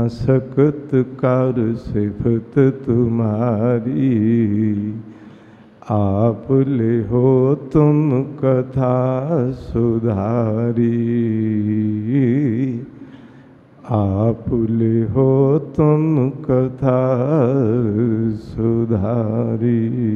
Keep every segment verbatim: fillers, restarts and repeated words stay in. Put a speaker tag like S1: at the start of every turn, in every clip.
S1: ना सकत कर सिफत तुम्हारी। आप ले हो तुम कथा सुधारी। आप ले हो तुम कथा सुधारी।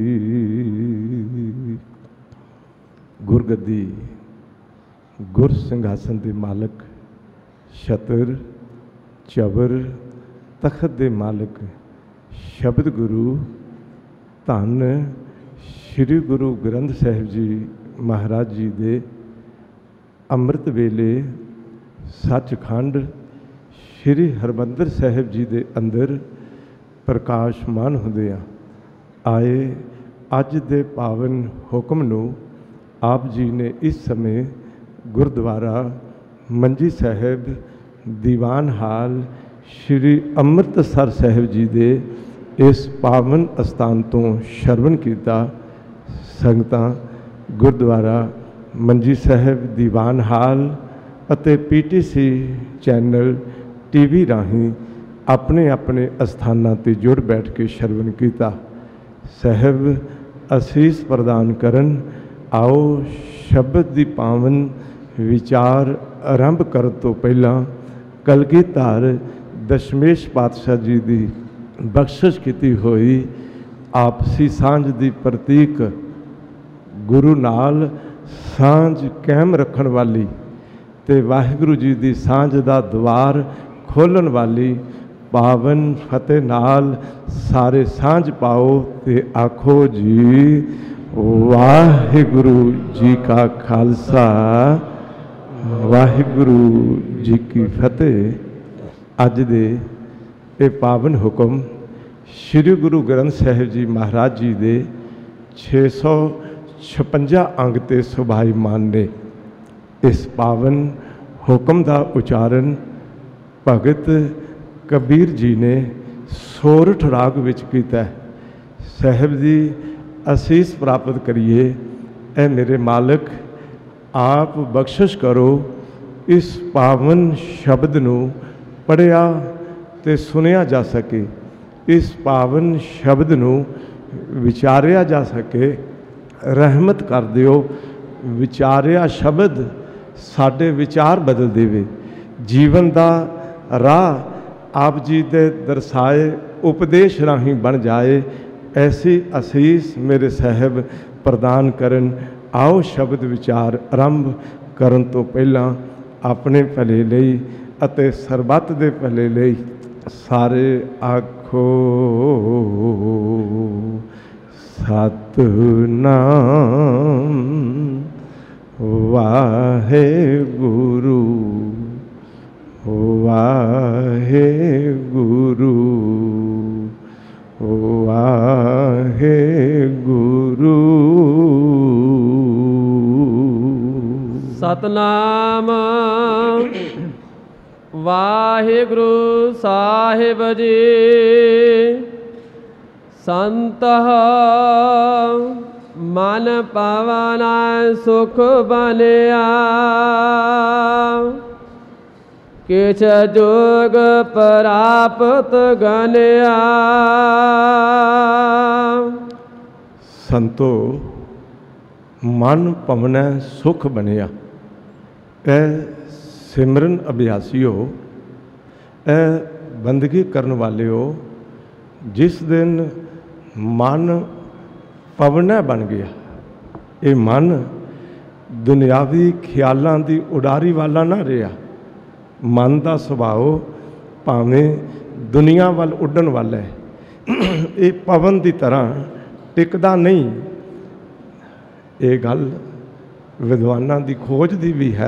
S1: गुरगद्दी गुर ਸਿੰਘਾਸਨ ਦੇ ਮਾਲਕ, ਛਤਰ ਚਬਰ ਤਖਤ ਦੇ ਮਾਲਕ ਸ਼ਬਦ ਗੁਰੂ ਧੰਨ ਸ਼੍ਰੀ ਗੁਰੂ ਗ੍ਰੰਥ ਸਾਹਿਬ ਜੀ ਮਹਾਰਾਜ ਜੀ ਦੇ ਅੰਮ੍ਰਿਤ ਵੇਲੇ ਸੱਚਖੰਡ ਸ਼੍ਰੀ ਹਰਿਮੰਦਰ ਸਾਹਿਬ ਜੀ ਦੇ ਅੰਦਰ ਪ੍ਰਕਾਸ਼ਮਾਨ ਹੁੰਦਿਆਂ ਆਏ ਅੱਜ ਦੇ ਪਾਵਨ ਹੁਕਮ ਨੂੰ ਆਪ ਜੀ ਨੇ ਇਸ ਸਮੇਂ ਗੁਰਦੁਆਰਾ ਮੰਜੀ ਸਾਹਿਬ ਦੀਵਾਨ ਹਾਲ ਸ਼੍ਰੀ ਅੰਮ੍ਰਿਤਸਰ ਸਾਹਿਬ ਜੀ ਦੇ ਇਸ ਪਾਵਨ ਅਸਥਾਨ ਤੋਂ ਸ਼ਰਵਣ ਕੀਤਾ। ਸੰਗਤਾਂ ਗੁਰਦੁਆਰਾ ਮੰਜੀ ਸਾਹਿਬ ਦੀਵਾਨ ਹਾਲ ਅਤੇ P T C channel T V ਰਾਹੀਂ ਆਪਣੇ ਆਪਣੇ ਅਸਥਾਨਾਂ 'ਤੇ ਜੁੜ ਬੈਠ ਕੇ ਸ਼ਰਵਣ ਕੀਤਾ। ਸਾਹਿਬ ਅਸੀਸ ਪ੍ਰਦਾਨ ਕਰਨ। ਆਓ ਸ਼ਬਦ ਦੀ ਪਾਵਨ ਵਿਚਾਰ ਆਰੰਭ ਕਰਨ ਤੋਂ ਪਹਿਲਾਂ ਕਲਗੀਧਰ ਦਸ਼ਮੇਸ਼ ਪਾਤਸ਼ਾਹ ਜੀ ਦੀ ਬਖਸ਼ਿਸ਼ ਕੀਤੀ ਹੋਈ ਆਪਸੀ ਸਾਂਝ ਦੀ ਪ੍ਰਤੀਕ ਗੁਰੂ ਨਾਲ ਸਾਂਝ ਕਾਇਮ ਰੱਖਣ ਵਾਲੀ ਤੇ ਵਾਹਿਗੁਰੂ ਜੀ ਦੀ ਸਾਂਝ ਦਾ ਦੁਆਰ ਖੋਲ੍ਹਣ ਵਾਲੀ ਪਾਵਨ ਫਤਿਹ ਨਾਲ ਸਾਰੇ ਸਾਂਝ ਪਾਓ ਤੇ ਆਖੋ ਜੀ ਵਾਹਿਗੁਰੂ ਜੀ ਕਾ ਖਾਲਸਾ ਵਾਹਿਗੁਰੂ ਜੀ ਕੀ ਫਤਿਹ। ਅੱਜ ਦੇ ਇਹ ਪਾਵਨ ਹੁਕਮ ਸ਼੍ਰੀ ਗੁਰੂ ਗ੍ਰੰਥ ਸਾਹਿਬ ਜੀ ਮਹਾਰਾਜ ਜੀ ਦੇ ਛੇ ਸੌ ਛਪੰਜਾ ਅੰਗ 'ਤੇ ਸੁਭਾਈਮਾਨ ਨੇ। ਇਸ ਪਾਵਨ ਹੁਕਮ ਦਾ ਉਚਾਰਨ ਭਗਤ ਕਬੀਰ ਜੀ ਨੇ ਸੋਰਠ ਰਾਗ ਵਿੱਚ ਕੀਤਾ। ਸਾਹਿਬ ਦੀ ਅਸੀਸ ਪ੍ਰਾਪਤ ਕਰੀਏ। ਐ ਮੇਰੇ ਮਾਲਕ ਆਪ ਬਖਸ਼ਿਸ਼ ਕਰੋ ਇਸ ਪਾਵਨ ਸ਼ਬਦ ਨੂੰ ਪੜ੍ਹਿਆ ਤੇ ਸੁਣਿਆ ਜਾ ਸਕੇ, ਇਸ ਪਾਵਨ ਸ਼ਬਦ ਨੂੰ ਵਿਚਾਰਿਆ ਜਾ ਸਕੇ। ਰਹਿਮਤ ਕਰ ਦਿਓ ਵਿਚਾਰਿਆ ਸ਼ਬਦ ਸਾਡੇ ਵਿਚਾਰ ਬਦਲ ਦੇਵੇ, ਜੀਵਨ ਦਾ ਰਾਹ ਆਪ ਜੀ ਦੇ ਦਰਸਾਏ ਉਪਦੇਸ਼ ਰਾਹੀਂ ਬਣ ਜਾਏ। ਐਸੀ ਅਸੀਸ ਮੇਰੇ ਸਾਹਿਬ ਪ੍ਰਦਾਨ ਕਰਨ। ਆਓ ਸ਼ਬਦ ਵਿਚਾਰ ਆਰੰਭ ਕਰਨ ਤੋਂ ਪਹਿਲਾਂ ਆਪਣੇ ਭਲੇ ਲਈ ਅਤੇ ਸਰਬੱਤ ਦੇ ਭਲੇ ਲਈ ਸਾਰੇ ਆਖੋ ਸਤਿਨਾਮ ਵਾਹਿਗੁਰੂ ਵਾਹਿਗੁਰੂ ਵਾਹਿਗੁਰੂ।
S2: ਸਤਨਾਮ ਵਾਹਿਗੁਰੂ ਸਾਹਿਬ ਜੀ। ਸੰਤ ਮਨ ਪਾਵਨ ਸੁਖ ਬਨਿਆ, ਕਿਛ ਜੋਗ ਪ੍ਰਾਪਤ ਗਨਿਆ।
S1: ਸੰਤੋ ਮਨ ਪਵਨੈ ਸੁਖ ਬਣਿਆ। ਇਹ ਸਿਮਰਨ ਅਭਿਆਸੀਓ, ਇਹ ਬੰਦਗੀ ਕਰਨ ਵਾਲਿਓ, ਜਿਸ ਦਿਨ ਮਨ ਪਵਨੈ ਬਣ ਗਿਆ। ਇਹ ਮਨ ਦੁਨਿਆਵੀ ਖਿਆਲਾਂ ਦੀ ਉਡਾਰੀ ਵਾਲਾ ਨਾ ਰਿਹਾ। ਮਨ ਦਾ ਸੁਭਾਅ ਭਾਵੇਂ ਦੁਨੀਆ ਵੱਲ ਉੱਡਣ ਵਾਲਾ ਹੈ, ਇਹ ਪਵਨ ਦੀ ਤਰ੍ਹਾਂ ਟਿਕਦਾ ਨਹੀਂ। ਇਹ ਗੱਲ ਵਿਦਵਾਨਾਂ ਦੀ ਖੋਜ ਦੀ ਵੀ ਹੈ।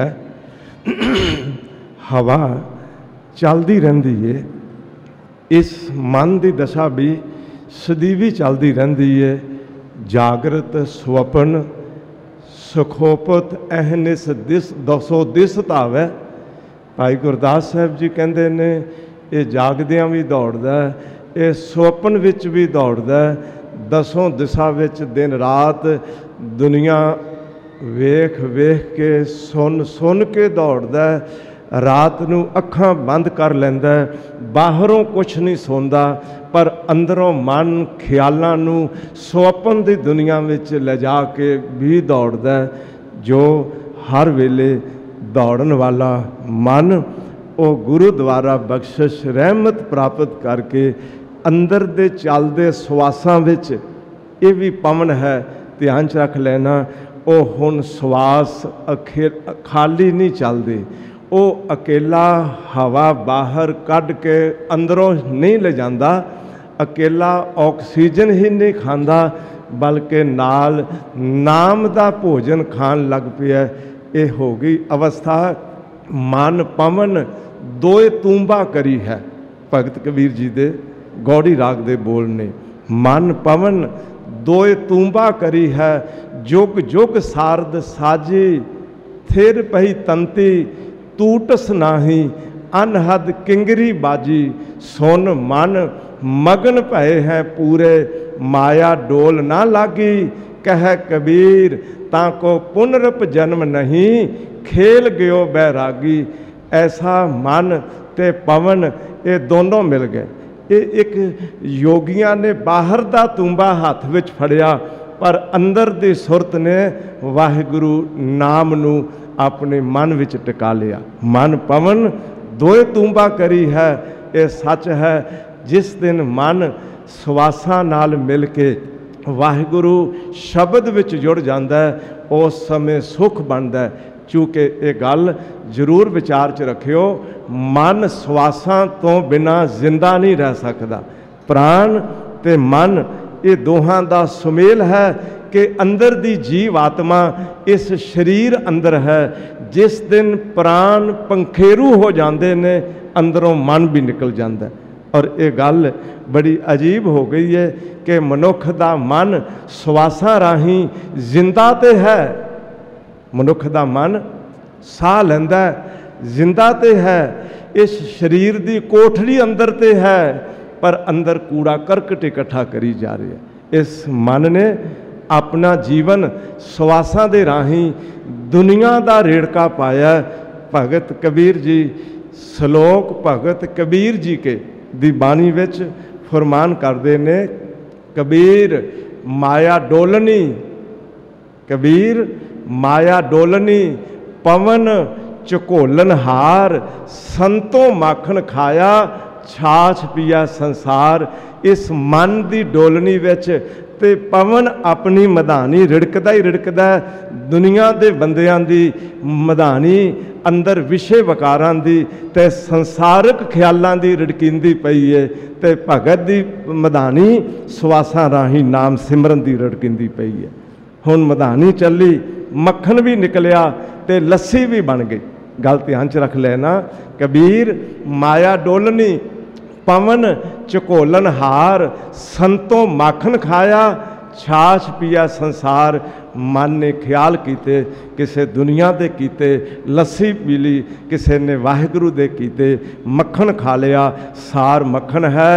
S1: ਹਵਾ ਚੱਲਦੀ ਰਹਿੰਦੀ ਹੈ, ਇਸ ਮਨ ਦੀ ਦਸ਼ਾ ਵੀ ਸਦੀਵੀ ਚੱਲਦੀ ਰਹਿੰਦੀ ਹੈ। ਜਾਗਰਤ ਸੁਪਨ ਸੁਖੋਪਤ ਅਹਨਿਸ ਦਿਸ ਦਸੋ ਦਿਸ ਧਾਵੈ। ਭਾਈ ਗੁਰਦਾਸ ਸਾਹਿਬ ਜੀ ਕਹਿੰਦੇ ਨੇ ਇਹ ਜਾਗਦਿਆਂ ਵੀ ਦੌੜਦਾ, ਇਹ ਸੁਪਨ ਵਿੱਚ ਵੀ ਦੌੜਦਾ, ਦਸੋਂ ਦਿਸ਼ਾ ਵਿੱਚ ਦਿਨ ਰਾਤ ਦੁਨੀਆ ਵੇਖ ਵੇਖ ਕੇ ਸੁਣ ਸੁਣ ਕੇ ਦੌੜਦਾ। रात नूं अखां बंद कर लैंदा, बाहरों कुछ नहीं सुनदा, पर अंदरों मन ख्यालां नूं सुपन दी दुनिया विच ले जा के भी दौड़दा। जो हर वेले दौड़न वाला मन वो गुरु द्वारा बख्शिश रहमत प्राप्त करके अंदर दे चलदे सवासां विच ये भी पवन है, ध्यान च रख लेना। वो हुण सवास अखे खाली नहीं चलते, वो अकेला हवा बाहर कढ़ के अंदरों नहीं ले जाता, अकेला ऑक्सीजन ही नहीं खांदा, बल्कि नाल नाम दा भोजन खान लग पिया। ये हो गई अवस्था। मन पवन दोए तूंबा करी है, भगत कबीर जी दे गौड़ी राग दे बोल ने। मन पवन दोए तूंबा करी है, जुग जुग सारद साजी, थिर पही तंती तूटस नाही, अनहद किंगरी बाजी। सुन मन मगन भये हैं पूरे, माया डोल ना लागी, कह कबीर ताको पुनरप जन्म नहीं, खेल गयो बैरागी। ऐसा मन ते पवन ये दोनों मिल गए। ये एक योगियां ने बाहर दा तूंबा हाथ विच फड़िया, पर अंदर दी सुरत ने वाहिगुरु नाम नू अपने मन विच टिका लिया। मन पवन दोए तूंबा करी है, ये सच है। जिस दिन मन सवासां नाल मिल के वाहिगुरु शब्द विच जुड़ जाता है, उस समय सुख बनता है। चूँकि ये गल जरूर विचार च रखियो, मन सवासां तो बिना जिंदा नहीं रह सकता। प्राण ते मन ये दोहां दा सुमेल है कि अंदर दी जीव आत्मा इस शरीर अंदर है। जिस दिन प्राण पंखेरू हो जाते ने, अंदरों मन भी निकल जाता है। और ये गल बड़ी अजीब हो गई है कि मनुख दा मन सवासां राही जिंदा ते है। मनुख दा मन साह लैंदा जिंदा ते है, इस शरीर दी कोठड़ी अंदर ते है, पर अंदर कूड़ा करकट इकट्ठा करी जा रही है। इस मन ने अपना जीवन सवासां दे राही दुनिया दा रेड़का पाया। भगत कबीर जी श्लोक भगत कबीर जी के दी बाणी विच फरमान करते ने, कबीर माया डोलनी, कबीर माया डोलनी, पवन चकोलन हार, संतों माखन खाया, छाछ पिया संसार। इस मन की डोलनी विच ते पवन अपनी मधानी रिड़कदा ही रिड़कदा, दुनिया के बंदियां दी मधानी अंदर विषय वकारां दी ते संसारक ख्यालां दी रिड़किंदी पई है, ते भगत दी मधानी सवासां राही नाम सिमरन दी रिड़किंदी पई है। हुण मधानी चली, मक्खन भी निकलिया ते लस्सी भी बन गई। गल ध्यान च रख लेना। कबीर माया डोलनी, पवन चकोलन हार, संतों माखन खाया, छाछ पिया संसार। मन ने ख्याल किते किसे दुनिया दे कीते, लस्सी पी ली, किसे ने वाहिगुरु दे कीते, मक्खन खा लिया। सार मक्खन है,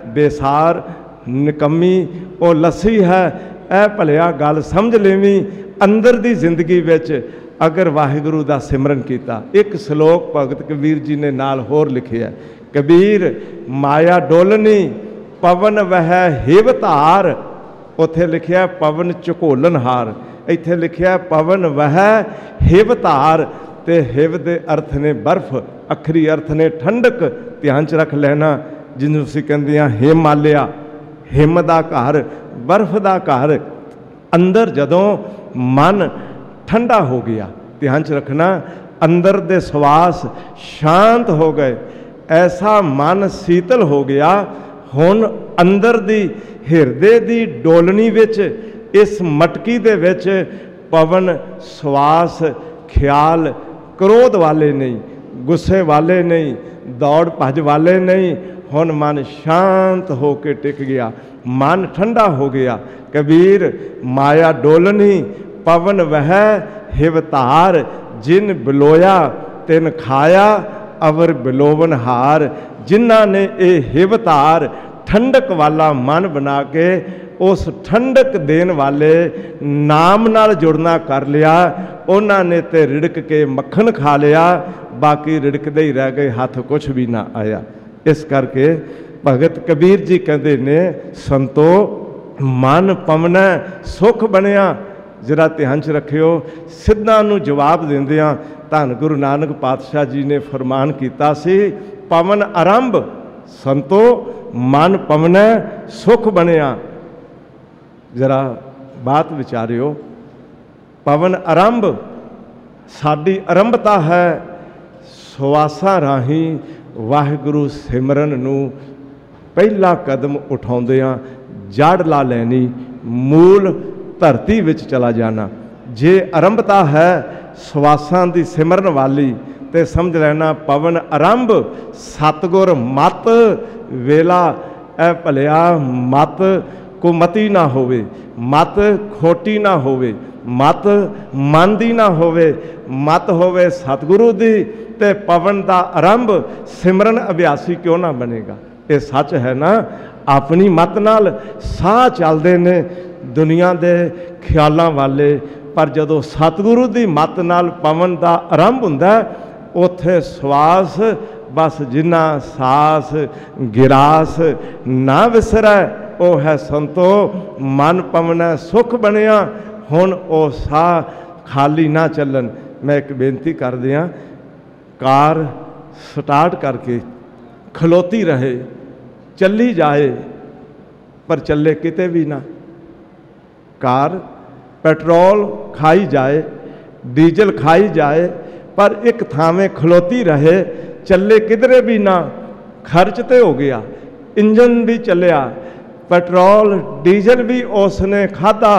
S1: बेसार निकम्मी वो लस्सी है। ऐ भलिया गल समझ लेवी, अंदर दी जिंदगी विच अगर वाहिगुरु दा सिमरन किया। एक श्लोक भगत कबीर जी ने नाल होर लिखिया, कबीर माया डोलनी, पवन वह हिव धार। उत्थे लिखिया पवन चकोलन हार, इत्थे लिखिया पवन वह हिव धार। ते हिव दे अर्थ ने बर्फ, अखरी अर्थ ने ठंडक। ध्यान च रख लेना। जिन्हों असीं कहंदे आ हिमालया, हिम दा घर, बर्फ दा घर। अंदर जदों मन ठंडा हो गया, ध्यान च रखना, अंदर दे सवास शांत हो गए, ऐसा मन शीतल हो गया। हुण अंदर दी हिरदे दी डोलनी विच, इस मटकी दे विच पवन सवास ख्याल क्रोध वाले नहीं, गुस्से वाले नहीं, दौड़ भज वाले नहीं। हुण मन शांत हो के टिक गया, मन ठंडा हो गया। कबीर माया डोलनी, पवन वह हिवतार। जिन बिलोया तिन खाया, अवर बिलोवन हार। जिन्हां ने ये हिवतार ठंडक वाला मन बना के उस ठंडक देन वाले नाम नाल जुड़ना कर लिया, उन्होंने ते रिड़क के मक्खन खा लिया। बाकी रिड़कदे ही रह गए, हथ कुछ भी ना आया। इस करके भगत कबीर जी कहते ने, संतो मन पवनै सुख बनिया। जरा ध्यान च रखियो, सिद्धां नूं जवाब दिंदियां धन गुरु नानक पातशाह जी ने फरमान किया सी, पवन आरंभ संतो मन पवनै सुख बनिया। जरा बात विचारियो, पवन आरंभ साडी आरंभता है सवासां राही वाहिगुरु सिमरन नूं पहला कदम उठाउंदियां जड़ ला लैनी, मूल धरती विच चला जाना। जे आरंभता है सवासां दी सिमरन वाली ते समझ लेना पवन आरंभ सतगुर मत वेला। ए भलिया मत कुमती ना होवे, मत खोटी ना होवे, मत मन दी ना होवे, मत होवे सतगुरु दी, ते पवन दा आरंभ सिमरन अभ्यासी क्यों ना बनेगा। ये सच है ना। अपनी मत नाल साह चलते ने दुनिया दे ख्यालां वाले, पर जदों सतगुरु दी मत नाल पवन दा आरंभ हुंदा उत्थे श्वास बस जिन्ना सास गिरास ना विसरै, ओ है संतो मन पवनै सुख बनिया। हुण ओ साह खाली ना चलन। मैं एक बेनती कर दियां, कार स्टार्ट करके खलोती रहे, चली जाए पर चले किते भी ना। कार पेट्रोल खाई जाए, डीजल खाई जाए, पर एक थावें खलोती रहे, चले किधरे भी ना। खर्च तो हो गया, इंजन भी चलिया, पेट्रोल डीजल भी उसने खाधा,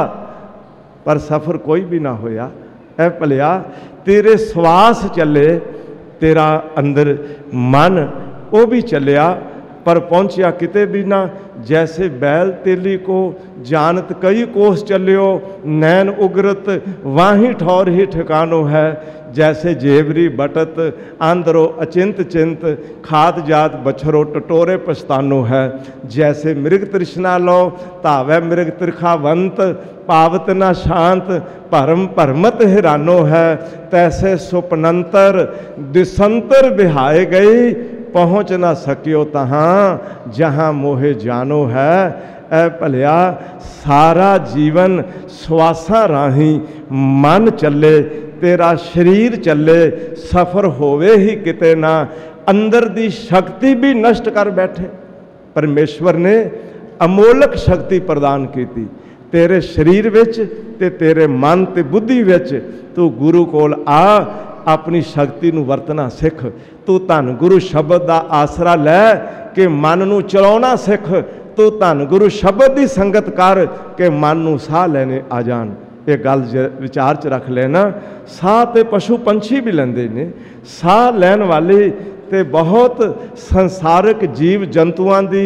S1: पर सफ़र कोई भी ना होया। ऐ भलिया तेरे श्वास चले, तेरा अंदर मन वो भी चलिया, पर पहुँचिया किते भी ना। जैसे बैल तेली को जानत कई कोस चलियो, नैन उगरत वाही ठौर ही ठिकानो है। जैसे जेवरी बटत आंदरो अचिंत चिंत, खात जात बछरो टटोरे पछतानो है। जैसे मृग तृष्णा लो तावै मृग त्रिखावंत, पावत न शांत भरम भरमत हिरानो है। तैसे सुपनंतर दिसंतर बिहाए गई, पहुँच ना सकियो तहाँ जहाँ मोहे जानो है। ऐ भलिया सारा जीवन श्वासां राही मन चले, तेरा शरीर चले, सफ़र होवे ही किते ना। अंदर दी शक्ति भी नष्ट कर बैठे। परमेश्वर ने अमोलक शक्ति प्रदान की थी तेरे शरीर विच ते तेरे मन ते बुद्धि विच। तू गुरु कोल आ, अपनी शक्ति नूं वरतना सिख। तू धन गुरु शब्द का आसरा लै के मन नूं चलाउणा सिख। तू धन गुरु शब्द की संगत कर के मन नूं साह लैने आ जान। ये गल विचार च रख लेना। साह ते पशु पंछी भी लैंदे ने, साह लैन वाले ते बहुत संसारिक जीव जंतुआं दी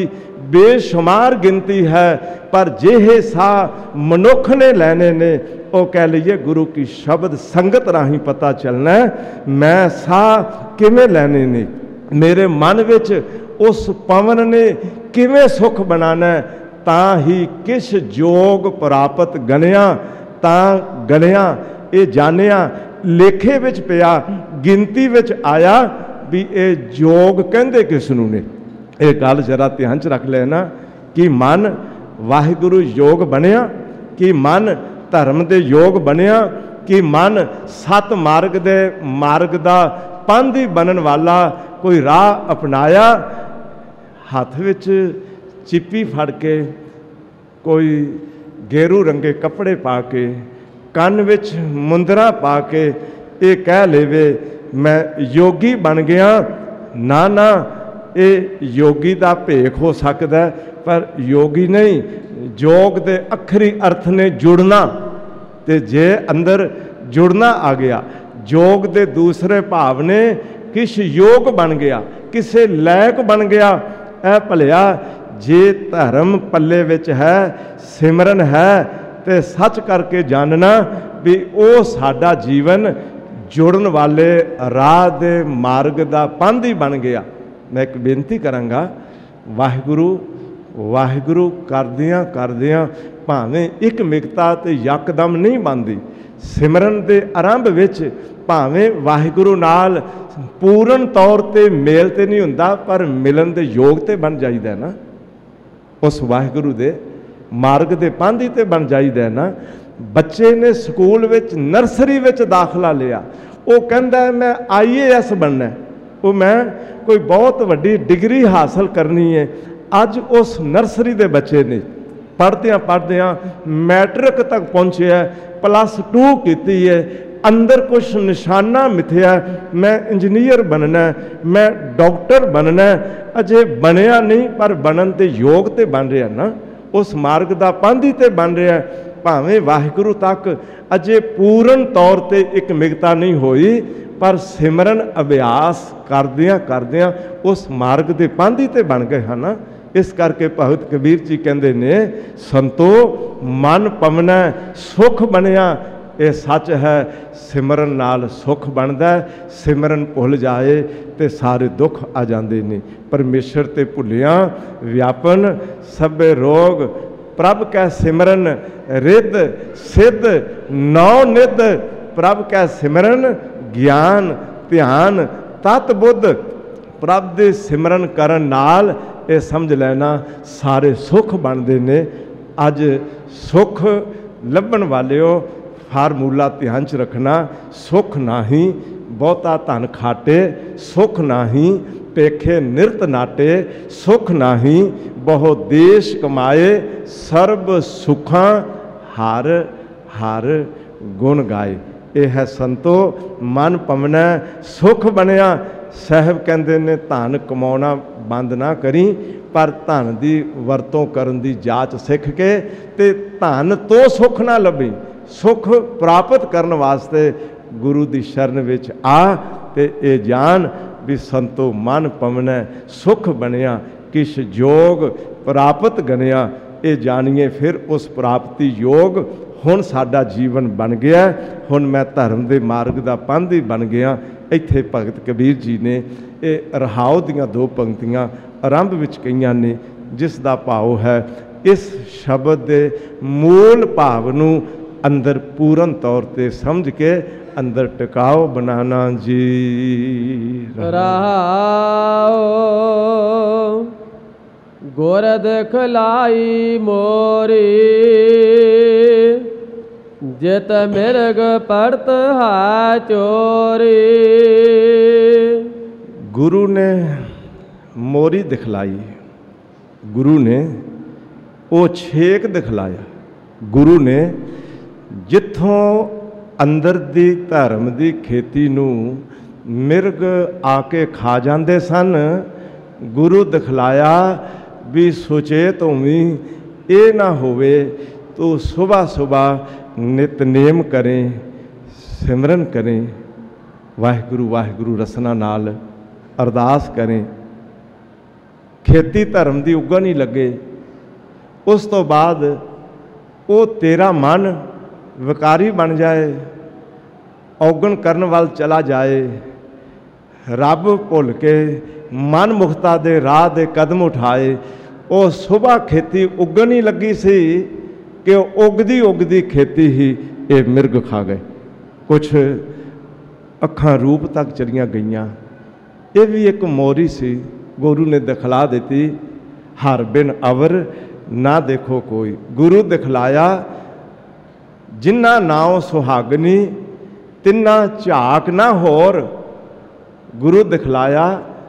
S1: बेशुमार गिनती है, पर जिहे साह मनुख ने लैने ने वो कह लीए गुरु की शब्द संगत राही पता चलना है मैं साह किवें लैने ने, मेरे मन विच उस पवन ने किवें सुख बनाना है। तां ही किस जोग प्राप्त गणिया, तां गणिया ये जानिया लेखे विच पिया, गिनती विच आया भी ये जोग कहंदे किसनूं ने। ये गल जरा ध्यान च रख लेना कि मन वाहिगुरु योग बनिया, कि मन धर्म दे योग बनिया, कि मन सत मार्ग दे मार्ग दा पंधी बनन वाला कोई राह अपनाया। हाथ विच चिप्पी फड़ के, कोई गेरू रंगे कपड़े पा के, कन विच मुंदरा पा के ये कह लेवे मैं योगी बन गया। ना ना, ये योगी का भेख हो सकता है, पर योगी नहीं। योग के अखरी अर्थ ने जुड़ना, ते जे अंदर जुड़ना आ गया, योग के दूसरे भाव ने किस योग बन गया, किसे लैक बन गया। ऐ भलिया जे धर्म पल्ले विच है, सिमरन है, ते सच करके जानना भी वो साडा जीवन जुड़न वाले राह दे मार्ग दा पांधी बन गया। मैं एक बेनती करांगा, वाहिगुरु वाहिगुरु करदियां करदियां भावें एक मिगता ते यकदम नहीं बनती, सिमरन के आरंभ विच भावें वाहिगुरू नाल पूर्ण तौर पर मेल तो नहीं हुंदा, पर मिलन के योग तो बन जाइदा ना, उस वाहिगुरू के मार्ग के पांधी ते बन जाइदा ना। बच्चे ने स्कूल विच नर्सरी विच दाखला लिया, वो कहंदा मैं आई ए एस बनना, वो मैं कोई बहुत वड्डी डिग्री हासिल करनी है। अज उस नर्सरी के बच्चे ने पढ़द्या पढ़द्या मैट्रिक तक पहुँचे है, प्लस टू की है, अंदर कुछ निशाना मिथया, मैं इंजीनियर बनना, मैं डॉक्टर बनना, अजे बनया नहीं पर बनन ते योग ते बन रहा ना, उस मार्ग का पांधी ते बन रहा। भावें वाहिगुरू तक अजे पूर्ण तौर पर एक मिगता नहीं हुई, पर सिमरन अभ्यास करदियां करदियां उस मार्ग के पांधी ते बन गए हैं ना। इस करके भगत कबीर जी कहते ने, संतो मन पवना सुख बनया, ये सच है, सिमरन नाल सुख बनता है। सिमरन भुल जाए तो सारे दुख आ जाते हैं। परमेश्वर ते भुलिया व्यापन सबे रोग, प्रभ कै सिमरन रिद सिद्ध नौ निध, प्रभ कै सिमरन ज्ञान ध्यान तत बुद्ध। प्रभ दे सिमरन करन नाल ये समझ लेना सारे सुख बनते ने। अज सुख लभन वालिओ फार्मूला ध्यान च रखना, सुख नाही बहुता धन खाटे, सुख नाही पेखे निरत नाटे, सुख नाही बहु देश कमाए, सर्ब सुखां हर हर गुण गाए। यह है संतो मन पवना सुख बनया। साहब कहते ने धन कमाना बंद ना करी, पर धन की वरतों करन दी जाच सीख के ते धन तो सुख ना लभी। सुख प्राप्त करने वास्ते गुरु की शरण विच आ ते ये जान भी संतो मन पवना सुख बनया, किश जोग प्राप्त गनिया। ये जानिए फिर उस प्राप्ति योग हुण साडा जीवन बन गया, हुण मैं धर्म के मार्ग का पांधी बन गया। इत्थे भगत कबीर जी ने ये रहाओ दियां दो पंक्तियां आरंभ विच कईयां ने, जिस दा भाव है इस शब्द के मूल भाव नूं अंदर पूर्ण तौर पर समझ के अंदर टिकाओ बनाना जी।
S2: रहाओ गुर दिखलाई मोरी, जित मिर्ग पड़त है चोरी।
S1: गुरु ने मोरी दिखलाई, गुरु ने वो छेक दिखलाया। गुरु ने जिथों अंदर दी धर्म दी खेती नूं मिर्ग आके खा जाते सन, गुरु दिखलाया भी सुचेत होवी, ये ना होवे तो सुबह सुबह नितनेम करें, सिमरन करें, वाहिगुरू वाहिगुरू रसना नाल अरदास करें, खेती धर्म की उगन ही लगे। उस तो बाद वो तेरा मन विकारी बन जाए, औगन करन वाल चला जाए, रब भुल के मन मुखता दे राह दे कदम उठाए। वो सुबह खेती उगन ही लगी सी कि उगदी उगदी खेती ही ये मिर्ग खा गए। कुछ अखां रूप तक चलियां गईयां। ये भी एक मोरी सी, गुरु ने दिखला दी, हर बिन अवर ना देखो कोई। गुरु दिखलाया जिन्ना नाव सुहागनी तिन्ना झाक ना होर। गुरु दिखलाया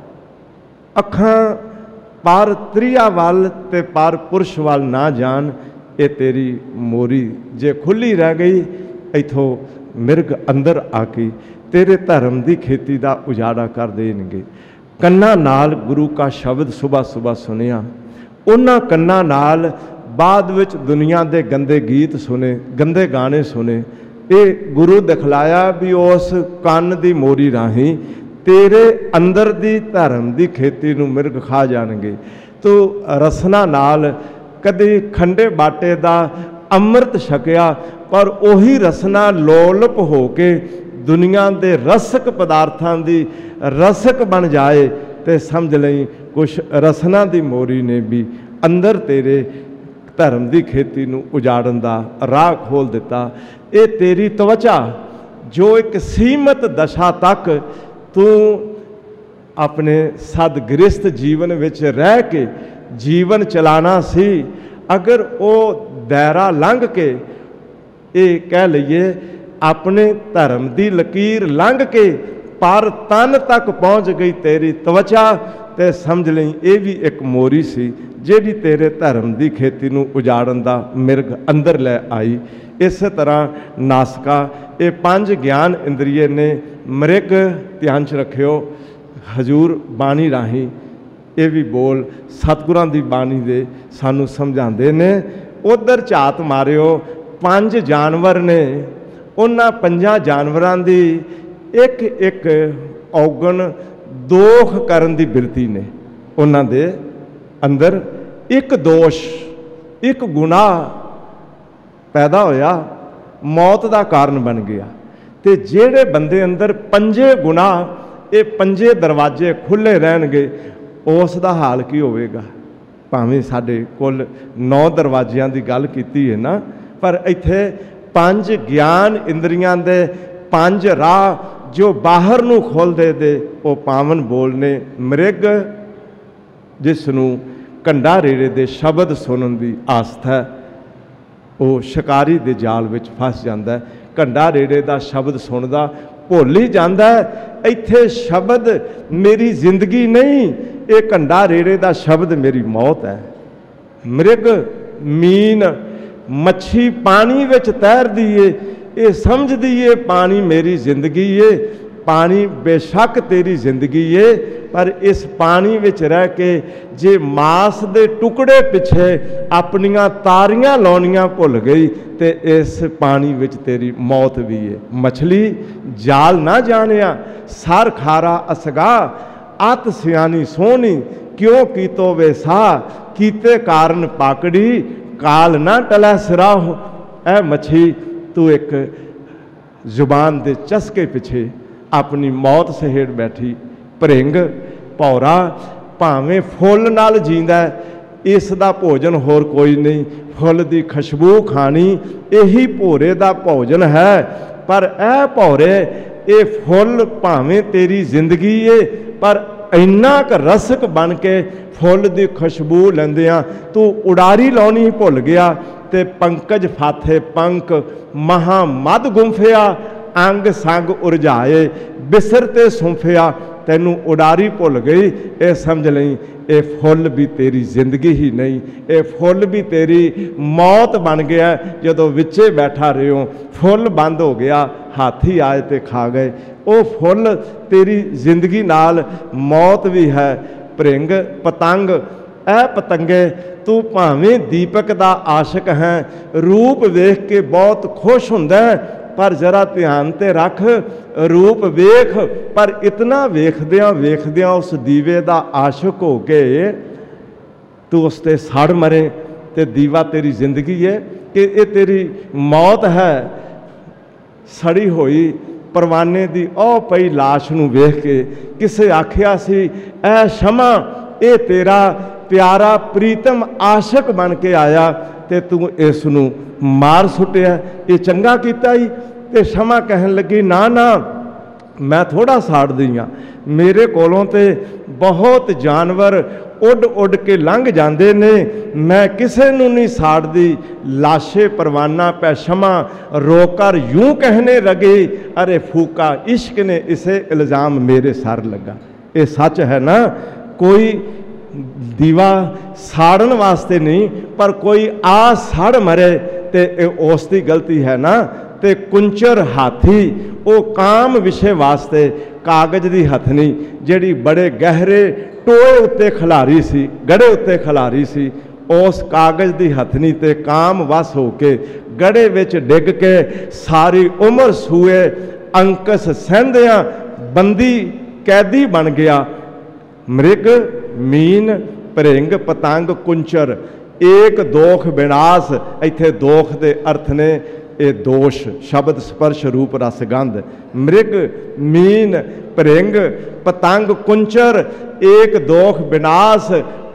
S1: अखां पर त्रिया वाल ते पर पुरुष वाल ना जान। ये तेरी मोरी जे खुली रह गई, इथों मिर्ग अंदर आके तेरे धर्म की खेती का उजाड़ा कर देंगे। कन्ना नाल गुरु का शब्द सुबह सुबह सुनिया, उन्हां कन्ना नाल बाद विच दुनिया के गंदे गीत सुने, गंदे गाने सुने। ये गुरु दिखलाया भी उस कन्न की मोरी राही तेरे अंदर दी धर्म की खेती नूं मिर्ग खा जाणगे। तो रसना नाल कदी खंडे बाटे दा अमृत छकिया, पर उही रसना लोलप हो के दुनिया के रसक पदार्थों की रसक बन जाए तो समझ लई कुछ रसना की मोरी ने भी अंदर तेरे धर्म की खेती नूं उजाड़न दा राह खोल दिता। ये तेरी त्वचा जो एक सीमित दशा तक तू अपने सदगृहस्थ जीवन विच रह के जीवन चलाना सी, अगर वो दायरा लंघ के ये कह लीए अपने धर्म की लकीर लंघ के पर तन तक पहुँच गई तेरी त्वचा, तो समझ ली ये भी एक मोरी सी जिहड़ी तेरे धर्म की खेती नूं उजाड़न दा मिर्ग अंदर लै आई। इस तरह नासका ये पांच ज्ञान इंद्रिय ने मृग ध्यान च रखियो। हजूर बाणी राही ये भी बोल सतगुरां दी बाणी दे सानू समझाते ने। उधर झात मारियो, पंज जानवर ने, उन्हां पंजां जानवरां दी एक एक औगण दोख करन दी बिरती ने। उन्हां दे अंदर एक दोष एक गुनाह पैदा होया, मौत का कारण बन गया। तो जेड़े बंदे अंदर पंजे गुनाह, ये पंजे दरवाजे खुले रहणगे, उस दा हाल की होवेगा। भावें साडे कोल नौ दरवाजियां दी गल कीती है ना, पर इत्थे पंज ज्ञान इंद्रियां दे पंज राह जो बाहर नूं खोल दे दे वो पावन बोलने। मृग जिसनूं कंडा रेड़े दे शब्द सुनन दी आस्था है, वो शिकारी दे जाल विच फस जांदा है। कंडा रेड़े दा शब्द सुनदा भुल ही जांदा है, इत्थे शब्द मेरी जिंदगी नहीं, ये कंडा रेड़े दा शब्द मेरी मौत है। मृग मीन मच्छी पानी विच तैरदी है, ये समझदी है पानी मेरी जिंदगी है। पानी बेशक तेरी जिंदगी है, पर इस पानी विच रह के जे मांस दे टुकड़े पिछे अपनियां तारियां लाउणियां भुल गई, तो इस पानी विच तेरी मौत भी है। मछली जाल ना जानिया सर खारा असगा, अत सियानी सोहनी क्यों कीतो वेसा, कीते कारण पाकड़ी काल ना टलै सिराहो। ऐ मछी तू एक जुबान दे चस्के पिछे अपनी मौत सहेड़ बैठी। भरिंग भौरा भावें फुल नाल जींदा, इसदा भोजन होर कोई नहीं, फुल दी खुशबू खानी यही भोरे दा भोजन है। पर ऐ भौरे ये फुल भावें तेरी जिंदगी है, पर इन्ना क रसक बन के फुल दी खुशबू लैंदियां तू उड़ारी लाउणी भुल गया। ते पंकज फाथे पंक महा मद गुंफिया, अंग संग उरझाए बिसरते सुंफिया, तैनू उड़ारी भुल गई। ये समझ लई ये फुल भी तेरी जिंदगी ही नहीं, ये फुल भी तेरी मौत बन गया। जदों विचे बैठा रहो फुल बंद हो गया, हाथी आए ते खा गए, वो फुल तेरी जिंदगी नाल मौत भी है। भरिंग पतंग ऐ पतंगे तू भावें दीपक दा आशिक है, रूप वेख के बहुत खुश हुंदा है, पर जरा ध्यान ते रख रूप वेख, पर इतना वेखदियां वेखदियां उस दीवे दा आशिक हो के तू उस ते सड़ मरे, ते दीवा तेरी जिंदगी है कि ये तेरी मौत है। सड़ी होई परवाने दी ओ पई लाश नूं वेख के किसे आखिया सी ऐ शमा ये तेरा प्यारा प्रीतम आशिक बन के आया, ते तू इस नूं मार सुटिया, ये चंगा कीता ही। ते शमा कहन लगी ना ना मैं थोड़ा साड़ दी हाँ, मेरे कोलों ते बहुत जानवर उड उड के लंघ जाते ने, मैं किसे नूं नहीं साड़दी। लाशे परवाना पै शमा रोकर यूं कहने लगी, अरे फूका इश्क ने इसे इल्ज़ाम मेरे सर लगा। ये सच है ना, कोई दीवा साड़न वास्ते नहीं, पर कोई आ सड़ मरे ते उस दी गलती है ना। ते कुंचर हाथी वो काम विषय वास्ते कागज की हथनी जिहड़ी बड़े गहरे टोए उत्ते खिलारी सी, गड़े उत्ते खिलारी सी, उस कागज की हथनी ते काम वस हो के गड़े विच डिग के सारी उम्र सूए अंकस सहंदियां बंदी कैदी बन गया। मृग मीन भरिंग पतंग कुंचर एक दोख विनाश। इत्थे दोख के अर्थ ने ये दोष शब्द स्पर्श रूप रस गंध। मृग मीन भरिंग पतंग कुंचर एक दोख विनाश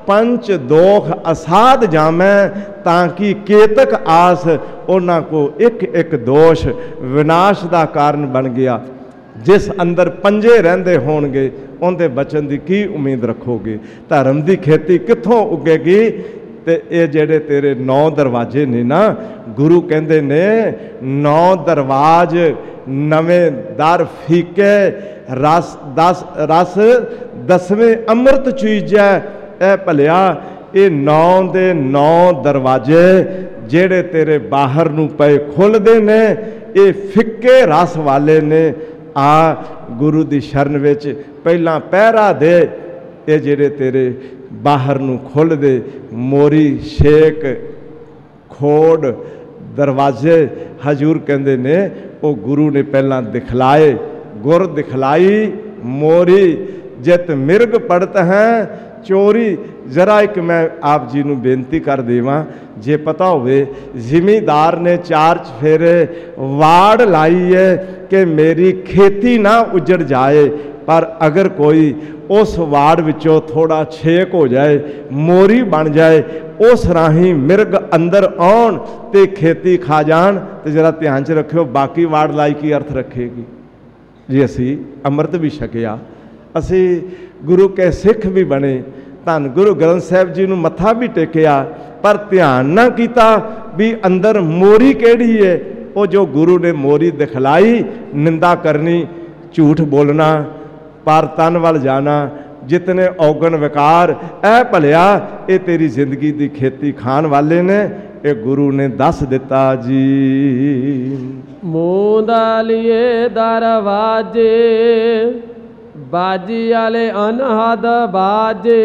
S1: पंच दोख असाध जामै, ताकि केतक आस उन्हां को एक एक दोष विनाश का कारण बन गया। जिस अंदर पंजे रहिंदे होणगे उनके बचन की की उम्मीद रखोगे? धर्म की खेती कित्थों उगेगी? ते ये जेड़े तेरे नौ दरवाजे ने ना, गुरु कहते ने नौ दरवाज नवें दर फीके, रस दस रस दसवें अमृत चीजै। ए भलिया ये नौ दे नौ दरवाजे जेड़े तेरे बाहर नूं पए खुलदे ने, ये फिक्के रस वाले ने। आ गुरु दी शरण विच पहला पहरा दे, ये जेड़े तेरे बाहर नूं खुल दे। मोरी शेक खोड़ दरवाजे हजूर कहते ने वो गुरु ने पहला दिखलाए। गुर दिखलाई मोरी, जित मिर्ग पड़त हैं चोरी। जरा एक मैं आप जी नूं बेनती कर देवां, जे पता होवे जिमीदार ने चार चफेरे वाड़ लाई है कि मेरी खेती ना उजड़ जाए, पर अगर कोई उस वाड़ विचों थोड़ा छेक हो जाए, मोरी बन जाए, उस राही मिर्ग अंदर आउण ते खेती खा जाण, तो जरा ध्यान च रखियो बाकी वाड़ लाई की अर्थ रखेगी। जे असी अमृत भी छकिया, असी गुरु के सिख भी बने, धन गुरु ग्रंथ साहिब जी नूं मत्था भी टेकिया, पर ध्यान ना किया भी अंदर मोरी केड़ी है। वो जो गुरु ने मोरी दिखलाई, निंदा करनी, झूठ बोलना, पर तन वाल जाना, जितने औगण विकार, ऐ भलिया ये तेरी जिंदगी की खेती खान वाले ने। ये गुरु ने दस दिता जी।
S2: मूँह दालिए दरवाजे, बाजी आले अनहद बाजे।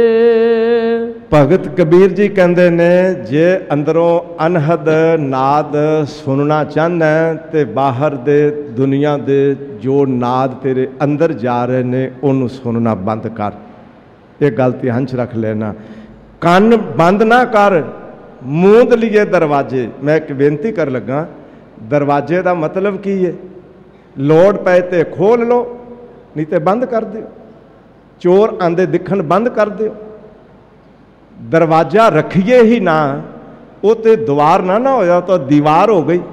S1: भगत कबीर जी कहते ने जे अंदरों अनहद नाद सुनना चाहना तो बाहर दे दुनिया दे जो नाद तेरे अंदर जा रहे ने उन्होंने सुनना बंद कर। ये गल ध्यान च रख लेना, कान बंद ना कर। मूंद लिए दरवाजे, मैं एक बेनती कर लगा, दरवाजे का मतलब की है? लोड़ पे तो खोल लो, नहीं तो बंद कर दो। चोर आंदे दिखण बंद कर दो। दरवाजा रखिए ही ना, वो तो द्वार ना ना होया तो दीवार हो गई।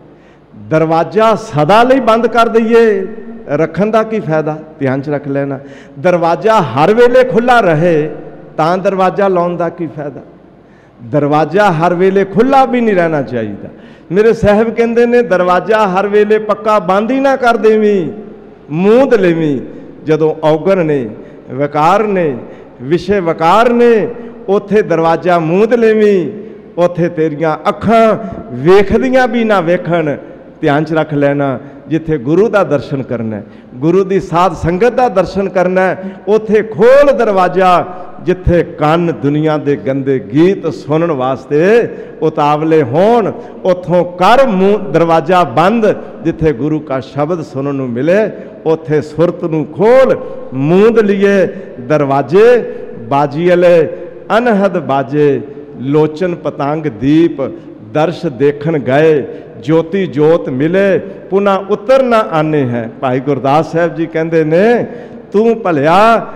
S1: दरवाजा सदा लई बंद कर दईए, रखन का की फायदा? ध्यान च रख लेना। दरवाजा हर वेले खुला रहे तां दरवाजा लाउण दा की फायदा? दरवाजा हर वेले खुला भी नहीं रहना चाहिए। मेरे साहब कहते ने दरवाजा हर वेले पक्का बंद ही ना कर देवीं, मूंद लेवी। जदों औगण ने वकार ने विषय वकार ने, उथे दरवाजा मूंद लेवी, उथे तेरियां अखां वेखदियां भी ना वेखण। ध्यान च रख लेना, जिथे गुरु का दर्शन करना है, गुरु की साध संगत का दर्शन करना है, उथे खोल दरवाजा। जिथे कान दुनिया के गंदे गीत सुनने वास्ते उतावले होण, उथों कर मुँह दरवाजा बंद। जिथे गुरु का शब्द सुनने नूं मिले, उथे सुरत नूं खोल। मूंद लिए दरवाजे, बाजी अले अनहद बाजे। लोचन पतंग दीप, दर्श देखन गए, ज्योति जोत मिले, पुनः उतर ना आने हैं। भाई गुरदास साहब जी कहते ने तू भलिया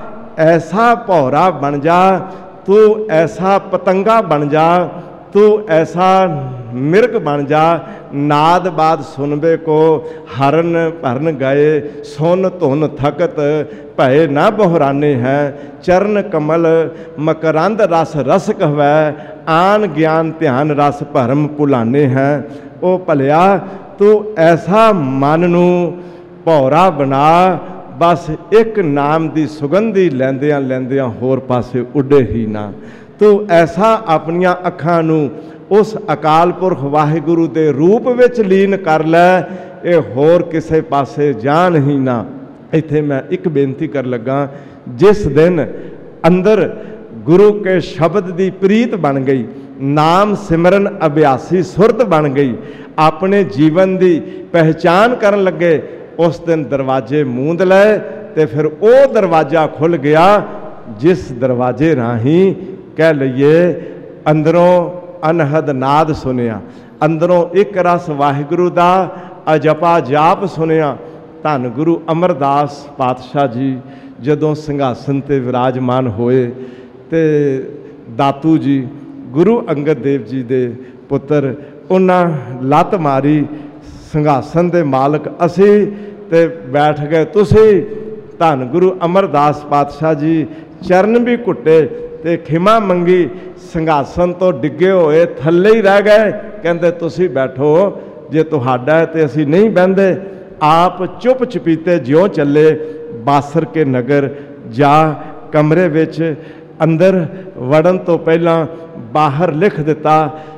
S1: ऐसा भौरा बन जा, तू ऐसा पतंगा बन जा, तू ऐसा मिर्ग बन जा। नाद बाद सुनबे को हरन भरन गए, सुन धुन थकत भय ना बहराने हैं। चरण कमल मकरंद रस रस कहवै, आन ज्ञान ध्यान रस भरम भुलाने हैं। ओ भलिया तू ऐसा मन नू भौरा बना, बस एक नाम की सुगंधी लैंदियां लैंदियां होर पासे उडे ही ना। तू ऐसा अपनियां अखां नू उस अकाल पुरख वाहिगुरु के रूप विच लीन कर लै, ये होर किसे पासे जान ही ना। इत्थे मैं एक बेनती कर लगा, जिस दिन अंदर गुरु के शब्द की प्रीत बन गई, नाम सिमरन अभ्यासी सुरत बन गई, अपने जीवन की पहचान करन लगे, उस दिन दरवाजे मूंद ले ते फिर वो दरवाजा खुल गया जिस दरवाजे राही कह लीए अंदरों अनहद नाद सुनिया, अंदरों एक रस वाहिगुरु का अजपा जाप सुनिया। धन गुरु अमरदास पातशाह जी जदों सिंघासन ते विराजमान होए ਤੇ ਦਾਤੂ ਜੀ ਗੁਰੂ ਅੰਗਦ ਦੇਵ ਜੀ ਦੇ ਪੁੱਤਰ, ਉਹਨਾਂ ਲੱਤ ਮਾਰੀ, ਸਿੰਘਾਸਨ ਦੇ ਮਾਲਕ ਅਸੀਂ ਤੇ ਬੈਠ ਗਏ ਤੁਸੀਂ। ਧੰਨ ਗੁਰੂ ਅਮਰਦਾਸ ਪਾਤਸ਼ਾਹ ਜੀ ਚਰਨ ਵੀ ਘੁੱਟੇ ਤੇ ਖਿਮਾ ਮੰਗੀ, ਸਿੰਘਾਸਨ ਤੋਂ ਡਿੱਗੇ ਹੋਏ ਥੱਲੇ ਹੀ ਰਹਿ ਗਏ। ਕਹਿੰਦੇ ਤੁਸੀਂ ਬੈਠੋ, ਜੇ ਤੁਹਾਡਾ ਹੈ ਤੇ ਅਸੀਂ ਨਹੀਂ ਬਹਿੰਦੇ। ਆਪ ਚੁੱਪ ਚਪੀਤੇ ਜਿਉਂ ਚੱਲੇ ਬਾਸਰ ਕੇ ਨਗਰ। ਜਾ ਕਮਰੇ ਵਿੱਚ ਅੰਦਰ ਵੜਨ ਤੋਂ ਪਹਿਲਾਂ ਬਾਹਰ ਲਿਖ ਦਿੱਤਾ,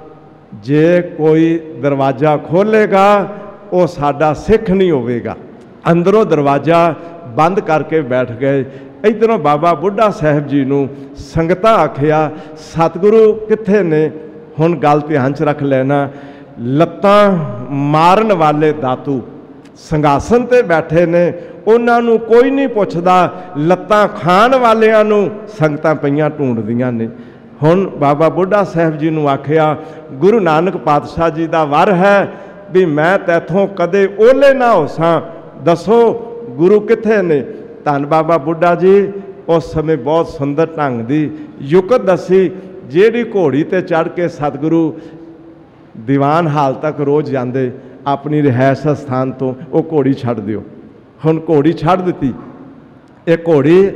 S1: ਜੇ ਕੋਈ ਦਰਵਾਜ਼ਾ ਖੋਲ੍ਹੇਗਾ ਉਹ ਸਾਡਾ ਸਿੱਖ ਨਹੀਂ ਹੋਵੇਗਾ। ਅੰਦਰੋਂ ਦਰਵਾਜ਼ਾ ਬੰਦ ਕਰਕੇ ਬੈਠ ਗਏ। ਇੱਧਰੋਂ ਬਾਬਾ ਬੁੱਢਾ ਸਾਹਿਬ ਜੀ ਨੂੰ ਸੰਗਤਾਂ ਆਖਿਆ, ਸਤਿਗੁਰੂ ਕਿੱਥੇ ਨੇ? ਹੁਣ ਗੱਲ ਧਿਆਨ 'ਚ ਰੱਖ ਲੈਣਾ, ਲੱਤਾਂ ਮਾਰਨ ਵਾਲੇ ਦਾਤੂ ਸਿੰਘਾਸਨ 'ਤੇ ਬੈਠੇ ਨੇ, ਉਹਨਾਂ ਨੂੰ ਕੋਈ ਨਹੀਂ ਪੁੱਛਦਾ। ਲੱਤਾਂ ਖਾਣ ਵਾਲਿਆਂ ਨੂੰ ਸੰਗਤਾਂ ਪਈਆਂ ਢੂੰਡਦੀਆਂ ਨੇ। ਹੁਣ ਬਾਬਾ ਬੁੱਢਾ ਸਾਹਿਬ ਜੀ ਨੂੰ ਆਖਿਆ, ਗੁਰੂ ਨਾਨਕ ਪਾਤਸ਼ਾਹ ਜੀ ਦਾ ਵਰ ਹੈ ਵੀ ਮੈਂ ਤੈਥੋਂ ਕਦੇ ਓਲੇ ਨਾ ਹੋਸਾਂ, ਦੱਸੋ ਗੁਰੂ ਕਿੱਥੇ ਨੇ? ਧੰਨ ਬਾਬਾ ਬੁੱਢਾ ਜੀ ਉਸ ਸਮੇਂ ਬਹੁਤ ਸੁੰਦਰ ਢੰਗ ਦੀ ਯੁਕਤ ਦੱਸੀ, ਜਿਹੜੀ ਘੋੜੀ ਤੇ ਚੜ੍ਹ ਕੇ ਸਤਿਗੁਰੂ ਦੀਵਾਨ ਹਾਲ ਤੱਕ ਰੋਜ਼ ਜਾਂਦੇ ਆਪਣੀ ਰਿਹਾਇਸ਼ ਸਥਾਨ ਤੋਂ, ਉਹ ਘੋੜੀ ਛੱਡ ਦਿਓ। ਹੁਣ ਘੋੜੀ ਛੱਡ ਦਿੱਤੀ। ਇਹ ਘੋੜੀ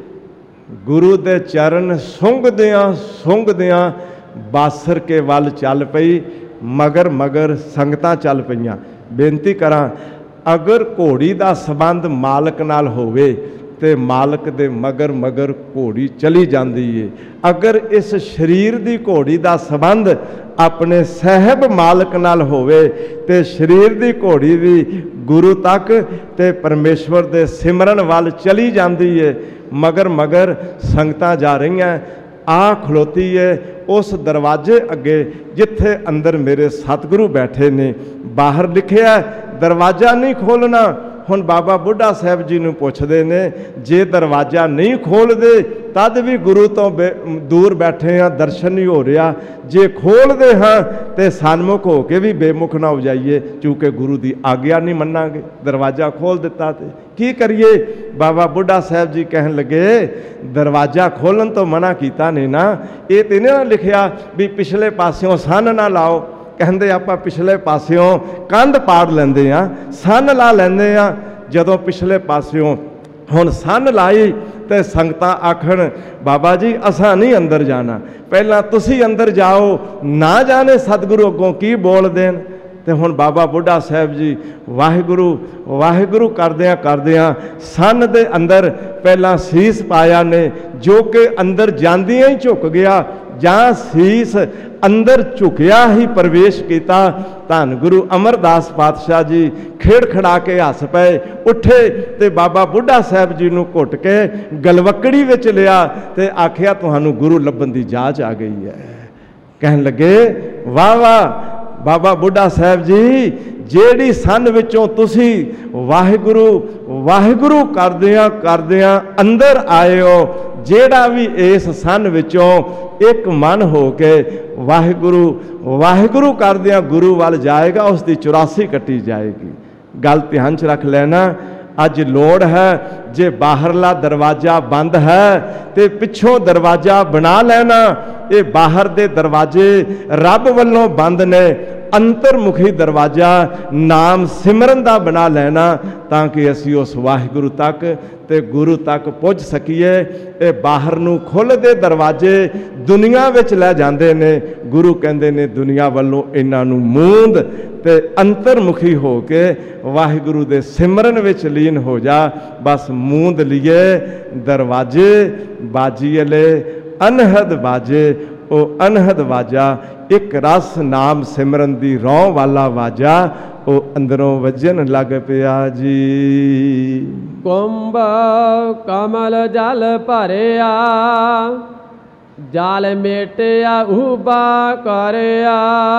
S1: ਗੁਰੂ ਦੇ ਚਰਨ ਸੁੰਘਦਿਆਂ ਸੁੰਘਦਿਆਂ ਬਾਸਰ ਕੇ ਵੱਲ ਚੱਲ ਪਈ। ਮਗਰ ਮਗਰ ਸੰਗਤਾਂ ਚੱਲ ਪਈਆਂ। ਬੇਨਤੀ ਕਰਾਂ, ਅਗਰ ਘੋੜੀ ਦਾ ਸੰਬੰਧ ਮਾਲਕ ਨਾਲ ਹੋਵੇ ਤੇ ਮਾਲਕ ਦੇ ਮਗਰ ਮਗਰ ਘੋੜੀ ਚਲੀ ਜਾਂਦੀ ਏ। ਅਗਰ ਇਸ ਸਰੀਰ ਦੀ ਘੋੜੀ ਦਾ ਸੰਬੰਧ ਆਪਣੇ ਸਾਹਿਬ ਮਾਲਕ ਨਾਲ ਹੋਵੇ ਤੇ ਸਰੀਰ ਦੀ ਘੋੜੀ ਵੀ ਗੁਰੂ ਤੱਕ ਤੇ ਪਰਮੇਸ਼ਵਰ ਦੇ ਸਿਮਰਨ ਵੱਲ ਚਲੀ ਜਾਂਦੀ ਏ। ਮਗਰ ਮਗਰ ਸੰਗਤਾਂ ਜਾ ਰਹੀਆਂ। ਆ ਖਲੋਤੀ ਏ ਉਸ ਦਰਵਾਜ਼ੇ ਅੱਗੇ ਜਿੱਥੇ ਅੰਦਰ ਮੇਰੇ ਸਤਿਗੁਰੂ ਬੈਠੇ ਨੇ। ਬਾਹਰ ਲਿਖਿਆ ਦਰਵਾਜ਼ਾ ਨਹੀਂ ਖੋਲ੍ਹਣਾ। ਹੁਣ ਬਾਬਾ ਬੁੱਢਾ ਸਾਹਿਬ ਜੀ ਨੂੰ ਪੁੱਛਦੇ ਨੇ, ਜੇ ਦਰਵਾਜ਼ਾ ਨਹੀਂ ਖੋਲ੍ਹਦੇ ਤਦ ਵੀ ਗੁਰੂ ਤੋਂ ਦੂਰ ਬੈਠੇ ਹਾਂ, ਦਰਸ਼ਨ ਨਹੀਂ ਹੋ ਰਿਹਾ। ਜੇ ਖੋਲ੍ਹਦੇ ਹਾਂ ਤੇ ਸਨਮੁਖ ਹੋ ਕੇ ਵੀ ਬੇਮੁਖ ਨਾ ਹੋ ਜਾਈਏ, ਕਿਉਂਕਿ ਗੁਰੂ ਦੀ ਆਗਿਆ ਨਹੀਂ ਮੰਨਾਂਗੇ। ਦਰਵਾਜ਼ਾ ਖੋਲ੍ਹ ਦਿੱਤਾ ਤੇ ਕੀ ਕਰੀਏ? ਬਾਬਾ ਬੁੱਢਾ ਸਾਹਿਬ ਜੀ ਕਹਿਣ ਲੱਗੇ, ਦਰਵਾਜ਼ਾ ਖੋਲ੍ਹਣ ਤੋਂ ਮਨਾ ਕੀਤਾ ਨੇ ਨਾ, ਇਹ ਤੇ ਨਾ ਲਿਖਿਆ ਵੀ ਪਿਛਲੇ ਪਾਸਿਓਂ ਸੰਨ ਨਾ ਲਾਓ। ਕਹਿੰਦੇ ਆਪਾਂ ਪਿਛਲੇ ਪਾਸਿਓਂ ਕੰਧ ਪਾੜ ਲੈਂਦੇ ਹਾਂ, ਸੰਨ ਲਾ ਲੈਂਦੇ ਹਾਂ। ਜਦੋਂ ਪਿਛਲੇ ਪਾਸਿਓਂ ਹੁਣ ਸੰਨ ਲਾਈ ਤੇ ਸੰਗਤਾਂ ਆਖਣ, ਬਾਬਾ ਜੀ ਅਸਾਂ ਨਹੀਂ ਅੰਦਰ ਜਾਣਾ, ਪਹਿਲਾਂ ਤੁਸੀਂ ਅੰਦਰ ਜਾਓ, ਨਾ ਜਾਣੇ ਸਤਿਗੁਰੂ ਅੱਗੋਂ ਕੀ ਬੋਲ ਦੇਣ। ਤੇ ਹੁਣ ਬਾਬਾ ਬੁੱਢਾ ਸਾਹਿਬ ਜੀ ਵਾਹਿਗੁਰੂ ਵਾਹਿਗੁਰੂ ਕਰਦਿਆਂ ਕਰਦਿਆਂ ਸੰਨ ਦੇ ਅੰਦਰ ਪਹਿਲਾਂ ਸੀਸ ਪਾਇਆ ਨੇ, ਜੋ ਕਿ ਅੰਦਰ ਜਾਂਦਿਆਂ ਹੀ ਝੁਕ ਗਿਆ, ਜਾਂ ਸੀਸ ਅੰਦਰ ਝੁਕਿਆ ਹੀ ਪ੍ਰਵੇਸ਼ ਕੀਤਾ। ਧੰਨ ਗੁਰੂ ਅਮਰਦਾਸ ਪਾਤਸ਼ਾਹ ਜੀ ਖੇੜ ਖੜਾ ਕੇ ਹੱਸ ਪਏ, ਉੱਠੇ ਤੇ ਬਾਬਾ ਬੁੱਢਾ ਸਾਹਿਬ ਜੀ ਨੂੰ ਘੁੱਟ ਕੇ ਗਲਵੱਕੜੀ ਵਿੱਚ ਲਿਆ ਤੇ ਆਖਿਆ, ਤੁਹਾਨੂੰ ਗੁਰੂ ਲੱਭਣ ਦੀ ਜਾਚ ਆ ਗਈ ਹੈ। ਕਹਿਣ ਲੱਗੇ, ਵਾਹ ਵਾਹ ਬਾਬਾ ਬੁੱਢਾ ਸਾਹਿਬ ਜੀ, ਜਿਹੜੀ ਸੰਨ ਵਿੱਚੋਂ ਤੁਸੀਂ ਵਾਹਿਗੁਰੂ ਵਾਹਿਗੁਰੂ ਕਰਦਿਆਂ ਕਰਦਿਆਂ ਅੰਦਰ ਆਏ ਹੋ, ਜਿਹੜਾ ਵੀ ਇਸ ਸੰਨ ਵਿੱਚੋਂ ਇੱਕ ਮਨ ਹੋ ਕੇ ਵਾਹਿਗੁਰੂ ਵਾਹਿਗੁਰੂ ਕਰਦਿਆਂ ਗੁਰੂ ਵੱਲ ਜਾਏਗਾ, ਉਸ ਦੀ ਚੁਰਾਸੀ ਕੱਟੀ ਜਾਏਗੀ। ਗੱਲ ਧਿਆਨ 'ਚ ਰੱਖ ਲੈਣਾ। ਅੱਜ ਲੋੜ ਹੈ, ਜੇ ਬਾਹਰਲਾ ਦਰਵਾਜ਼ਾ ਬੰਦ ਹੈ ਤੇ ਪਿੱਛੋਂ ਦਰਵਾਜ਼ਾ ਬਣਾ ਲੈਣਾ। ਇਹ ਬਾਹਰ ਦੇ ਦਰਵਾਜ਼ੇ ਰੱਬ ਵੱਲੋਂ ਬੰਦ ਨੇ, ਅੰਤਰਮੁਖੀ ਦਰਵਾਜ਼ਾ ਨਾਮ ਸਿਮਰਨ ਦਾ ਬਣਾ ਲੈਣਾ, ਤਾਂ ਕਿ ਅਸੀਂ ਉਸ ਵਾਹਿਗੁਰੂ ਤੱਕ ਤੇ ਗੁਰੂ ਤੱਕ ਪੁੱਜ ਸਕੀਏ। ਇਹ ਬਾਹਰ ਨੂੰ ਖੁੱਲ੍ਹਦੇ ਦਰਵਾਜ਼ੇ ਦੁਨੀਆ ਵਿੱਚ ਲੈ ਜਾਂਦੇ ਨੇ। ਗੁਰੂ ਕਹਿੰਦੇ ਨੇ, ਦੁਨੀਆ ਵੱਲੋਂ ਇਹਨਾਂ ਨੂੰ ਮੂੰਦ ਤੇ ਅੰਤਰਮੁਖੀ ਹੋ ਕੇ ਵਾਹਿਗੁਰੂ ਦੇ ਸਿਮਰਨ ਵਿੱਚ ਲੀਨ ਹੋ ਜਾ। ਬਸ ਮੂੰਦ ਲਈਏ ਦਰਵਾਜ਼ੇ, ਬਾਜੀਲੇ ਅਨਹਦ ਬਾਜੇ। ਉਹ ਅਨਹਦ ਵਾਜਾ ਇੱਕ ਰਸ ਨਾਮ ਸਿਮਰਨ ਦੀ ਰੌਂ ਵਾਲਾ ਵਾਜਾ, ਉਹ ਅੰਦਰੋਂ ਵੱਜਣ ਲੱਗ ਪਿਆ ਜੀ।
S2: ਕੁੰਭ ਕਮਲ ਜਲ ਭਰਿਆ, ਜਲ ਮੇਟਿਆ ਉਬਾ ਕਰਿਆ।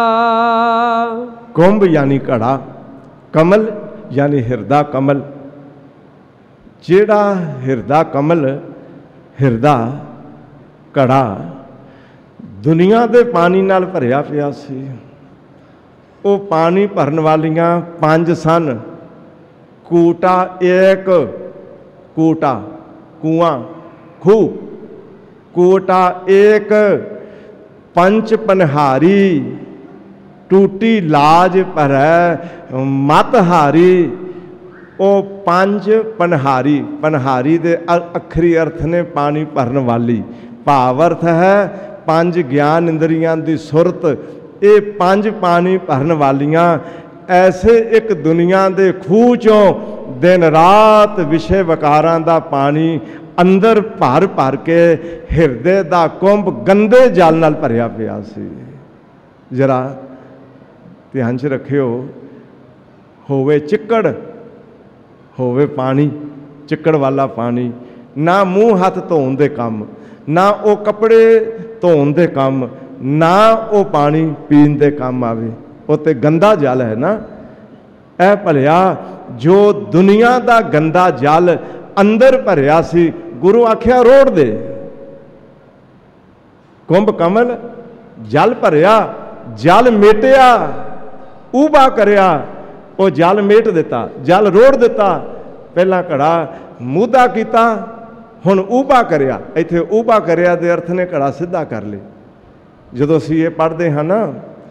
S1: ਕੁੰਭ ਯਾਨੀ ਘੜਾ, ਕਮਲ ਯਾਨੀ ਹਿਰਦਾ ਕਮਲ। ਜਿਹੜਾ ਹਿਰਦਾ ਕਮਲ, ਹਿਰਦਾ ਘੜਾ ਦੁਨੀਆ ਦੇ ਪਾਣੀ ਨਾਲ ਭਰਿਆ ਪਿਆ ਸੀ। ਉਹ ਪਾਣੀ ਭਰਨ ਵਾਲੀਆਂ ਪੰਜ ਸਨ। ਕੂਟਾ ਇੱਕ, ਕੂਟਾ ਕੂਆਂ, ਖੂਹ, कोटा एक पंच पनहारी, टूटी लाज भरै मत हारी। ओ पंज पनहारी, पनहारी दे अखरी अर्थ ने पानी भरन वाली। भाव अर्थ है पंज ज्ञान इंद्रियां दी सुरत, ये पंज पानी भरन वालियां। ऐसे एक दुनिया दे खूह चों दिन रात विषय विकारां दा पानी अंदर भर भर के हिरदे दा कुंभ गंदे जल नाल भरिया पिया सी। जरा ध्यान च रखियो, होवे चिक्कड़ होवे पानी, चिक्कड़ वाला पानी, ना मूँह हथ धोन दे काम, ना वो कपड़े धोन दे काम, ना वो पानी पीन दे काम आवे, वो ते गंदा जल है ना। ऐ भलिया जो दुनिया दा गंदा जल अंदर भरिया सी, गुरु आख्या रोड़ दे। कुंभ कमल जल भरिया, जल मेटिया, ऊबा करिया, वो जल मेट दिता, जल रोड़ दिता। पहला घड़ा मूधा किया, हुण ऊबा करिया। इत्थे ऊबा करिया दे अर्थ ने घड़ा सीधा कर ले। जदों असीं ये पढ़ते हैं ना,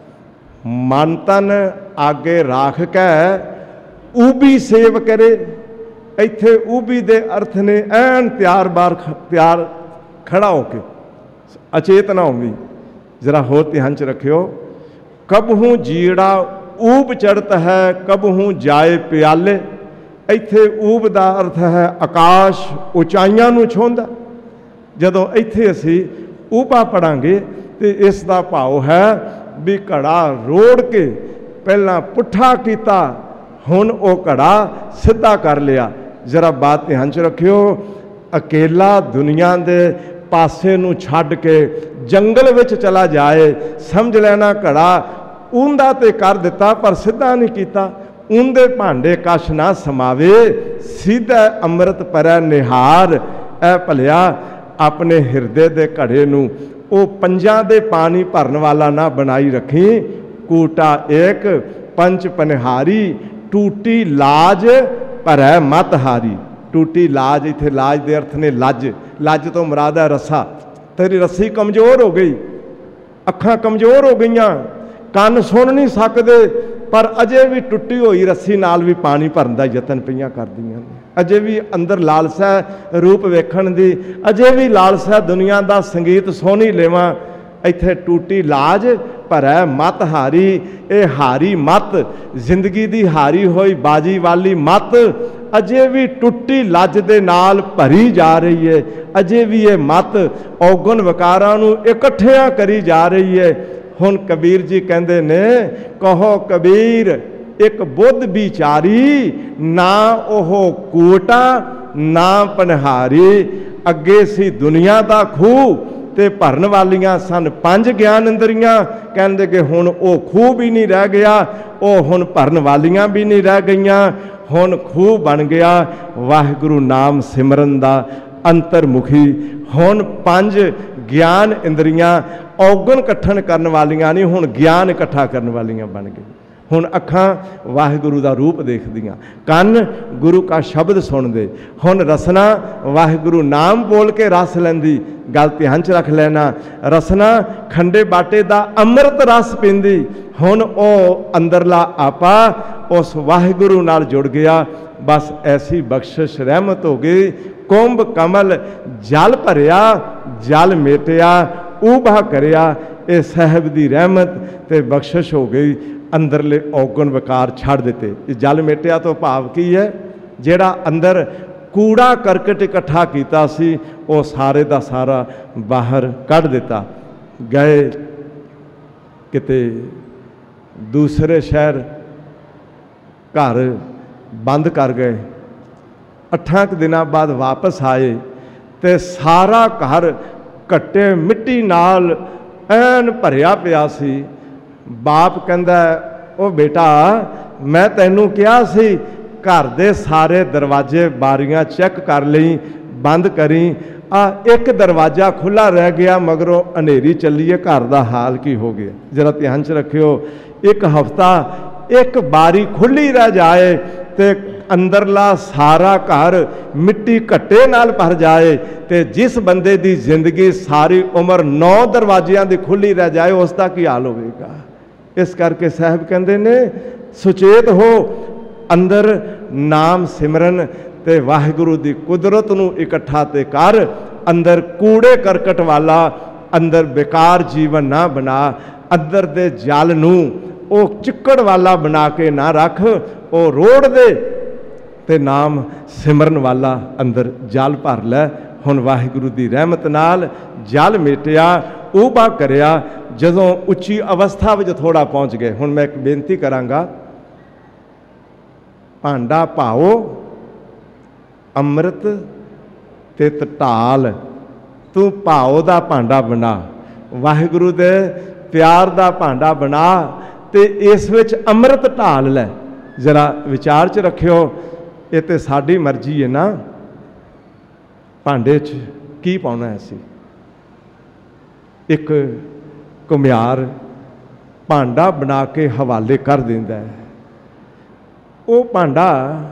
S1: मन तन आगे राख के ऊबी सेव करे, इत्थे ऊबी दे अर्थ ने ऐन तैयार बार तैयार खड़ा होके, अचेत ना होगी। जरा होर ध्यान च रखियो, कबहू जीड़ा ऊब चढ़त है, कबहू जाए प्याले। इत्थे ऊब दा अर्थ है आकाश उचाइयां नूं छूंहदा। जदों इत्थे असीं ऊबा पढ़ांगे तो इसका भाव है भी घड़ा रोड़ के पहला पुट्ठा किया, हुण वो घड़ा सीधा कर लिया। जरा बात ध्यान च रखियो, अकेला दुनिया दे पासे नूं छड्ड के जंगल विच चला जाए, समझ लेना घड़ा ऊंदा ते कर दिता पर सीधा नहीं किया। ऊंदे भांडे कश ना समावे, सीधा अमृत परै निहार। ऐ भलिया अपने हिरदे दे घड़े नूं ओ पंजां दे पानी भरन वाला ना बनाई रखी। कूटा एक पंच पनहारी, टूटी लाज भरै मत हारी। टूटी लाज, इत्थे लाज दे अर्थ ने लज, लज तो मुराद है रस्सा। तेरी रस्सी कमज़ोर हो गई, अखां कमज़ोर हो गईयां, ਕੰਨ सुन नहीं सकते, पर अजे भी टुटी हुई रस्सी नाल भी पानी भरन दा यतन पईयां करदियां ने। अजे भी अंदर लालसा रूप वेखण दी, अजे भी लालसा दुनिया दा संगीत सोनी लेवां। इत्थे टूटी लाज भरै मत हारी, ये हारी मत, जिंदगी दी हारी होई बाजी वाली मत अजे भी टुटी लज दे नाल भरी जा रही है। अजे भी ये मत औगुण विकारां नूं इकट्ठियां करी जा रही है। हुण कबीर जी कहते ने, कहो कबीर एक बुद्ध विचारी, ना ओह कोटा ना पनहारी। अगे सी दुनिया दा खूह ते भरन वालियां सन पंज ज्ञान इंद्रियां। कहते कि हुण वो खूह भी नहीं रह गया, वो हुण भरन वालियां भी नहीं रह गईयां। हुण खूह बन गया वाहिगुरू नाम सिमरन दा अंतरमुखी। हुण पंज ज्ञान इंद्रियां औगुण कट्ठन करन वालियां नहीं, हुण ज्ञान इकट्ठा करन वालियां बन गई। हुण अखां वाहिगुरू दा रूप देखदियां, कन गुरु का शब्द सुनदे, हुण रसना वाहिगुरू नाम बोल के रस लैंदी। गल ध्यान च रख लेना, रसना खंडे बाटे दा अमृत रस पींदी। हुण ओ अंदरला आपा उस वाहिगुरू नाल जुड़ गया। बस ऐसी बख्शिश रहमत हो गई। कुंभ कमल जल भरिया, जल मेटिया, ऊबा करिया। ये साहब की रहमत ते बख्शिश हो गई। अंदरले औगुण विकार छड़ दिते। जल मेटिया तो भाव की है, जेड़ा अंदर कूड़ा करकट इकट्ठा किया सी वो सारे का सारा बाहर कढ़ दिता। गए किते दूसरे शहर, घर बंद कर गए। अठां दिनों बाद वापस आए तो सारा घर कट्टे मिट्टी नाल ऐन भरिया पिया सी। बाप कहंदा, ओ बेटा मैं तैनूं कहा सी घर दे सारे दरवाजे बारियां चेक कर लई, बंद करी। आ एक दरवाजा खुला रह गया, मगरों हनेरी चली है, घर का हाल की हो गया। जरा ध्यान च रखियो, एक हफ्ता एक बारी खुली रह जाए तो अंदरला सारा घर मिट्टी घट्टे नाल भर जाए तो जिस बंदे की जिंदगी सारी उम्र नौ दरवाजियां की खुली रह जाए उसका की हाल होगा। इस करके साहब कहते ने सुचेत हो, अंदर नाम सिमरन ते वाहिगुरु की कुदरत नूं इकट्ठा ते कर, अंदर कूड़े करकट वाला अंदर बेकार जीवन ना बना, अंदर दे जल नूं ओ चिक्कड़ वाला बना के ना रख, ओ रोड़ दे ते नाम सिमरन वाला अंदर जल भर लै। हुण वाहिगुरु की रहमत नाल जल मेटिया, उबा करिया, जदों उच्ची अवस्था में थोड़ा पहुँच गए। हुण मैं एक बेनती करांगा, भांडा भाओ अमृत ते ढाल, तू भाओ दा भांडा बना, वाहिगुरु दे प्यार दा भांडा बना ते इस विच अमृत ढाल लै। जरा विचार च रखियो, ये तो साडी मर्जी है ना, भांडे च की पाउणा है। असीं एक घुमियार भांडा बना के हवाले कर दिंदा है, वो भांडा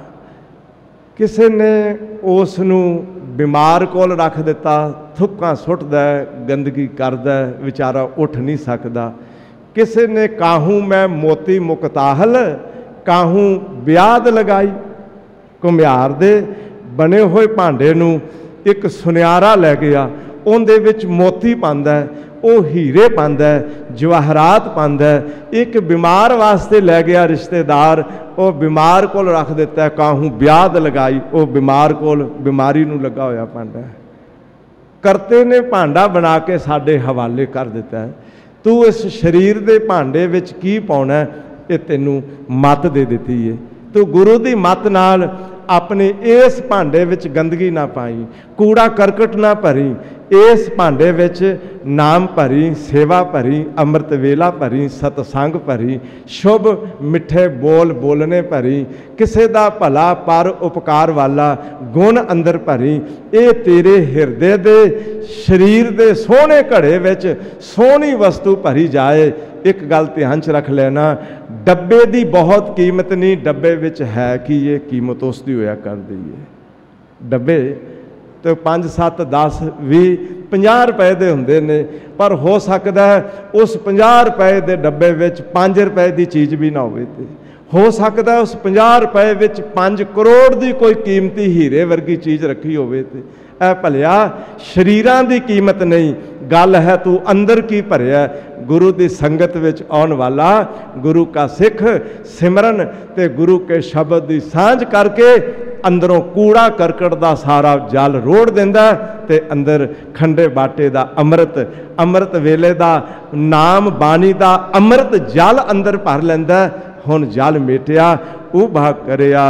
S1: किसी ने उस नूं बीमार कोल रख दिता, थुक्कां सुट्टदा, गंदगी करदा, विचारा उठ नहीं सकता। किसी ने काहू मैं मोती मुकताहल काहू ब्याद लगाई, घुमियार दे बने हुए भांडे नूं एक सुनियारा लै गया, उहदे विच मोती पांदा है, वो हीरे पांदा है, जवाहरात पांदा है। एक बीमार वास्ते लै गया रिश्तेदार, वो बीमार कोल रख दिता है, काहू ब्याद लगाई, वो बीमार कोल बीमारी नूं लगा होया भांडा है। करते ने भांडा बना के साडे हवाले कर दिता है। तू इस शरीर दे भांडे विच की पाउणा है, ये तैनूं मत दे दिती है। तू गुरु दी मत नाल अपने इस भांडे विच गंदगी ना पाई, कूड़ा करकट ना भरी, इस भांडे विच नाम भरी, सेवा भरी, अमृत वेला भरी, सतसंग भरी, शुभ मिठे बोल बोलने भरी, किसे दा भला पर उपकार वाला गुण अंदर भरी। ये तेरे हिरदे दे शरीर दे सोहने घड़े विच सोहनी वस्तु भरी जाए। एक गल ध्यान च रख लेना, डब्बे की बहुत कीमत नहीं, डब्बे विच है कि ये कीमत उसकी होया कर दी है। डब्बे तो पाँच सत्त दस भी पचास रुपए के होंगे ने, पर हो सकता है उस पचास रुपए के डब्बे विच पाँच रुपए की चीज़ भी ना होवे, हो सकता है उस पचास रुपए विच पाँच करोड़ की कोई कीमती हीरे वर्गी चीज़ रखी होवे। ऐ भलिया शरीरां दी कीमत नहीं, गल है तू अंदर की भरिया। गुरु की संगत विच आउण वाला गुरु का सिख सिमरन ते गुरु के शब्द की सांझ करके अंदरों कूड़ा करकट दा सारा जल रोड़ दिंदा ते अंदर खंडे बाटे दा अमृत, अमृत वेले दा नाम बाणी दा अमृत जल अंदर भर लैंदा। हुण जल मेटिया उभा करिया।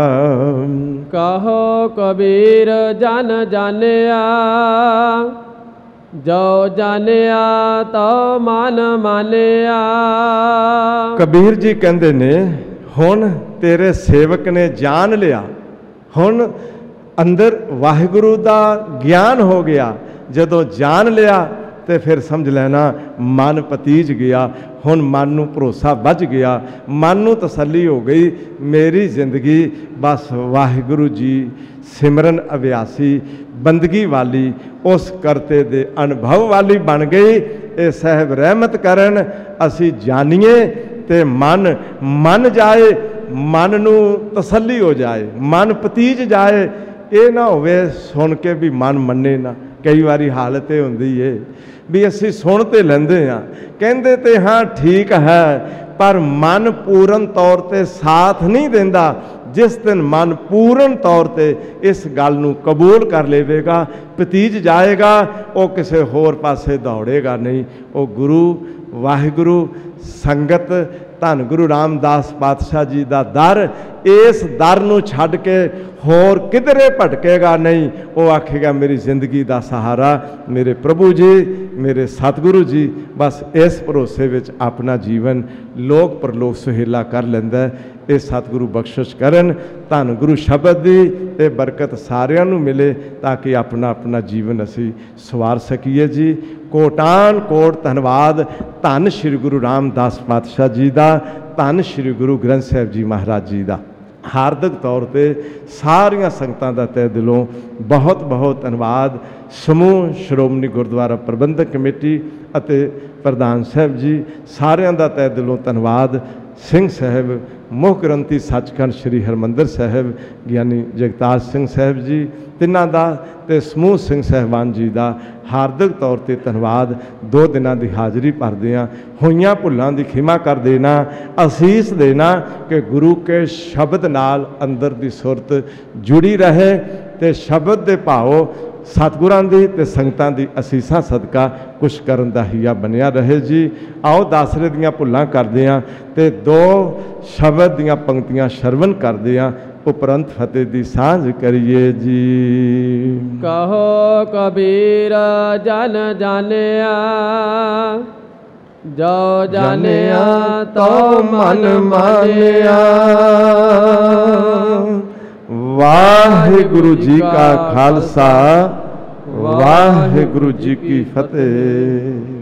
S2: कहो कबीर जन जानिया, जो जानिया तो मन मानिया।
S1: कबीर जी कहते ने हुण तेरे सेवक ने जान लिया, हुण अंदर वाहिगुरु दा ज्ञान हो गया। जदों जान लिया तो फिर समझ लेना मन पतीज गया, हुण मन नूं भरोसा बच गया, मन नूं तसल्ली हो गई। मेरी जिंदगी बस वाहिगुरु जी सिमरन अभ्यासी बंदगी वाली उस करते दे अनुभव वाली बन गई। ये साहब रहमत करन असी जानिए ते मन मन जाए, मन नूं तसल्ली हो जाए, मन पतीज जाए। ये ना होवे सुन के भी मन मन्ने ना। कई बारी हालत ये हुंदी है भी असी सुन तो लेंदे हाँ, कहंदे ते हाँ ठीक है, पर मन पूर्ण तौर ते साथ नहीं देंदा। जिस दिन मन पूर्ण तौर ते इस गल नूं कबूल कर लेवेगा, पतीज जाएगा, वो किसी होर पासे दौड़ेगा नहीं। वो गुरु वाहिगुरु संगत धन गुरु रामदास पातशाह जी का दर, इस दर नूं छड्ड के होर किधरे भटकेगा नहीं। वो आखेगा मेरी जिंदगी का सहारा मेरे प्रभु जी, मेरे सतगुरु जी। बस इस भरोसे विच अपना जीवन लोक परलोक सुहेला कर लैंदा है। ये सतगुरु बख्शिश करन, धन गुरु शब्द की ये बरकत सारियां नूं मिले ताकि अपना अपना जीवन असी सवार सकीए जी। कोटान कोट धन्यवाद धन श्री गुरु रामदास पातशाह जी का, धन श्री गुरु ग्रंथ साहिब जी महाराज जी का। ਹਾਰਦਿਕ ਤੌਰ 'ਤੇ ਸਾਰੀਆਂ ਸੰਗਤਾਂ ਦਾ ਤਹਿ ਦਿਲੋਂ ਬਹੁਤ ਬਹੁਤ ਧੰਨਵਾਦ। ਸਮੂਹ ਸ਼੍ਰੋਮਣੀ ਗੁਰਦੁਆਰਾ ਪ੍ਰਬੰਧਕ ਕਮੇਟੀ ਅਤੇ ਪ੍ਰਧਾਨ ਸਾਹਿਬ ਜੀ, ਸਾਰਿਆਂ ਦਾ ਤਹਿ ਦਿਲੋਂ ਧੰਨਵਾਦ। ਸਿੰਘ ਸਾਹਿਬ ਮੁੱਖ ਗ੍ਰੰਥੀ ਸੱਚਖੰਡ ਸ੍ਰੀ ਹਰਿਮੰਦਰ ਸਾਹਿਬ ਗਿਆਨੀ ਜਗਤਾਰ ਸਿੰਘ ਸਾਹਿਬ ਜੀ, ਤਿੰਨਾਂ ਦਾ ਤੇ ਸਮੂਹ ਸਿੰਘ ਸਾਹਿਬਾਨ ਜੀ ਦਾ ਹਾਰਦਿਕ ਤੌਰ 'ਤੇ ਧੰਨਵਾਦ। ਦੋ ਦਿਨਾਂ ਦੀ ਹਾਜ਼ਰੀ ਭਰਦੇ ਹਾਂ। ਹੋਈਆਂ ਭੁੱਲਾਂ ਦੀ ਖਿਮਾ ਕਰ ਦੇਣਾ, ਅਸੀਸ ਦੇਣਾ ਕਿ ਗੁਰੂ ਕੇ ਸ਼ਬਦ ਨਾਲ ਅੰਦਰ ਦੀ ਸੁਰਤ ਜੁੜੀ ਰਹੇ ਤੇ ਸ਼ਬਦ ਦੇ ਭਾਵ ਸਤਿਗੁਰਾਂ ਦੀ ਤੇ ਸੰਗਤਾਂ ਦੀ ਅਸੀਸਾਂ ਸਦਕਾ ਕੁਛ ਕਰਨ ਦਾ ਹੀਆ ਬਣਿਆ ਰਹੇ ਜੀ। ਆਓ ਦਾਸਰੇ ਦੀਆਂ ਭੁੱਲਾਂ ਕਰਦੇ ਹਾਂ ਤੇ ਦੋ ਸ਼ਬਦ ਦੀਆਂ ਪੰਕਤੀਆਂ ਸ਼ਰਵਨ ਕਰਦੇ ਹਾਂ, ਉਪਰੰਤ ਫਤਿਹ ਦੀ ਸਾਂਝ ਕਰੀਏ ਜੀ।
S2: ਕਹੋ ਕਬੀਰ ਜਨ ਜਾਣਿਆ, ਜੋ ਜਾਣਿਆ ਤੋ ਮਨ ਮਾਨਿਆ।
S1: ਵਾਹਿਗੁਰੂ ਜੀ ਕਾ ਖਾਲਸਾ, ਵਾਹਿਗੁਰੂ ਜੀ ਕੀ ਫਤਿਹ।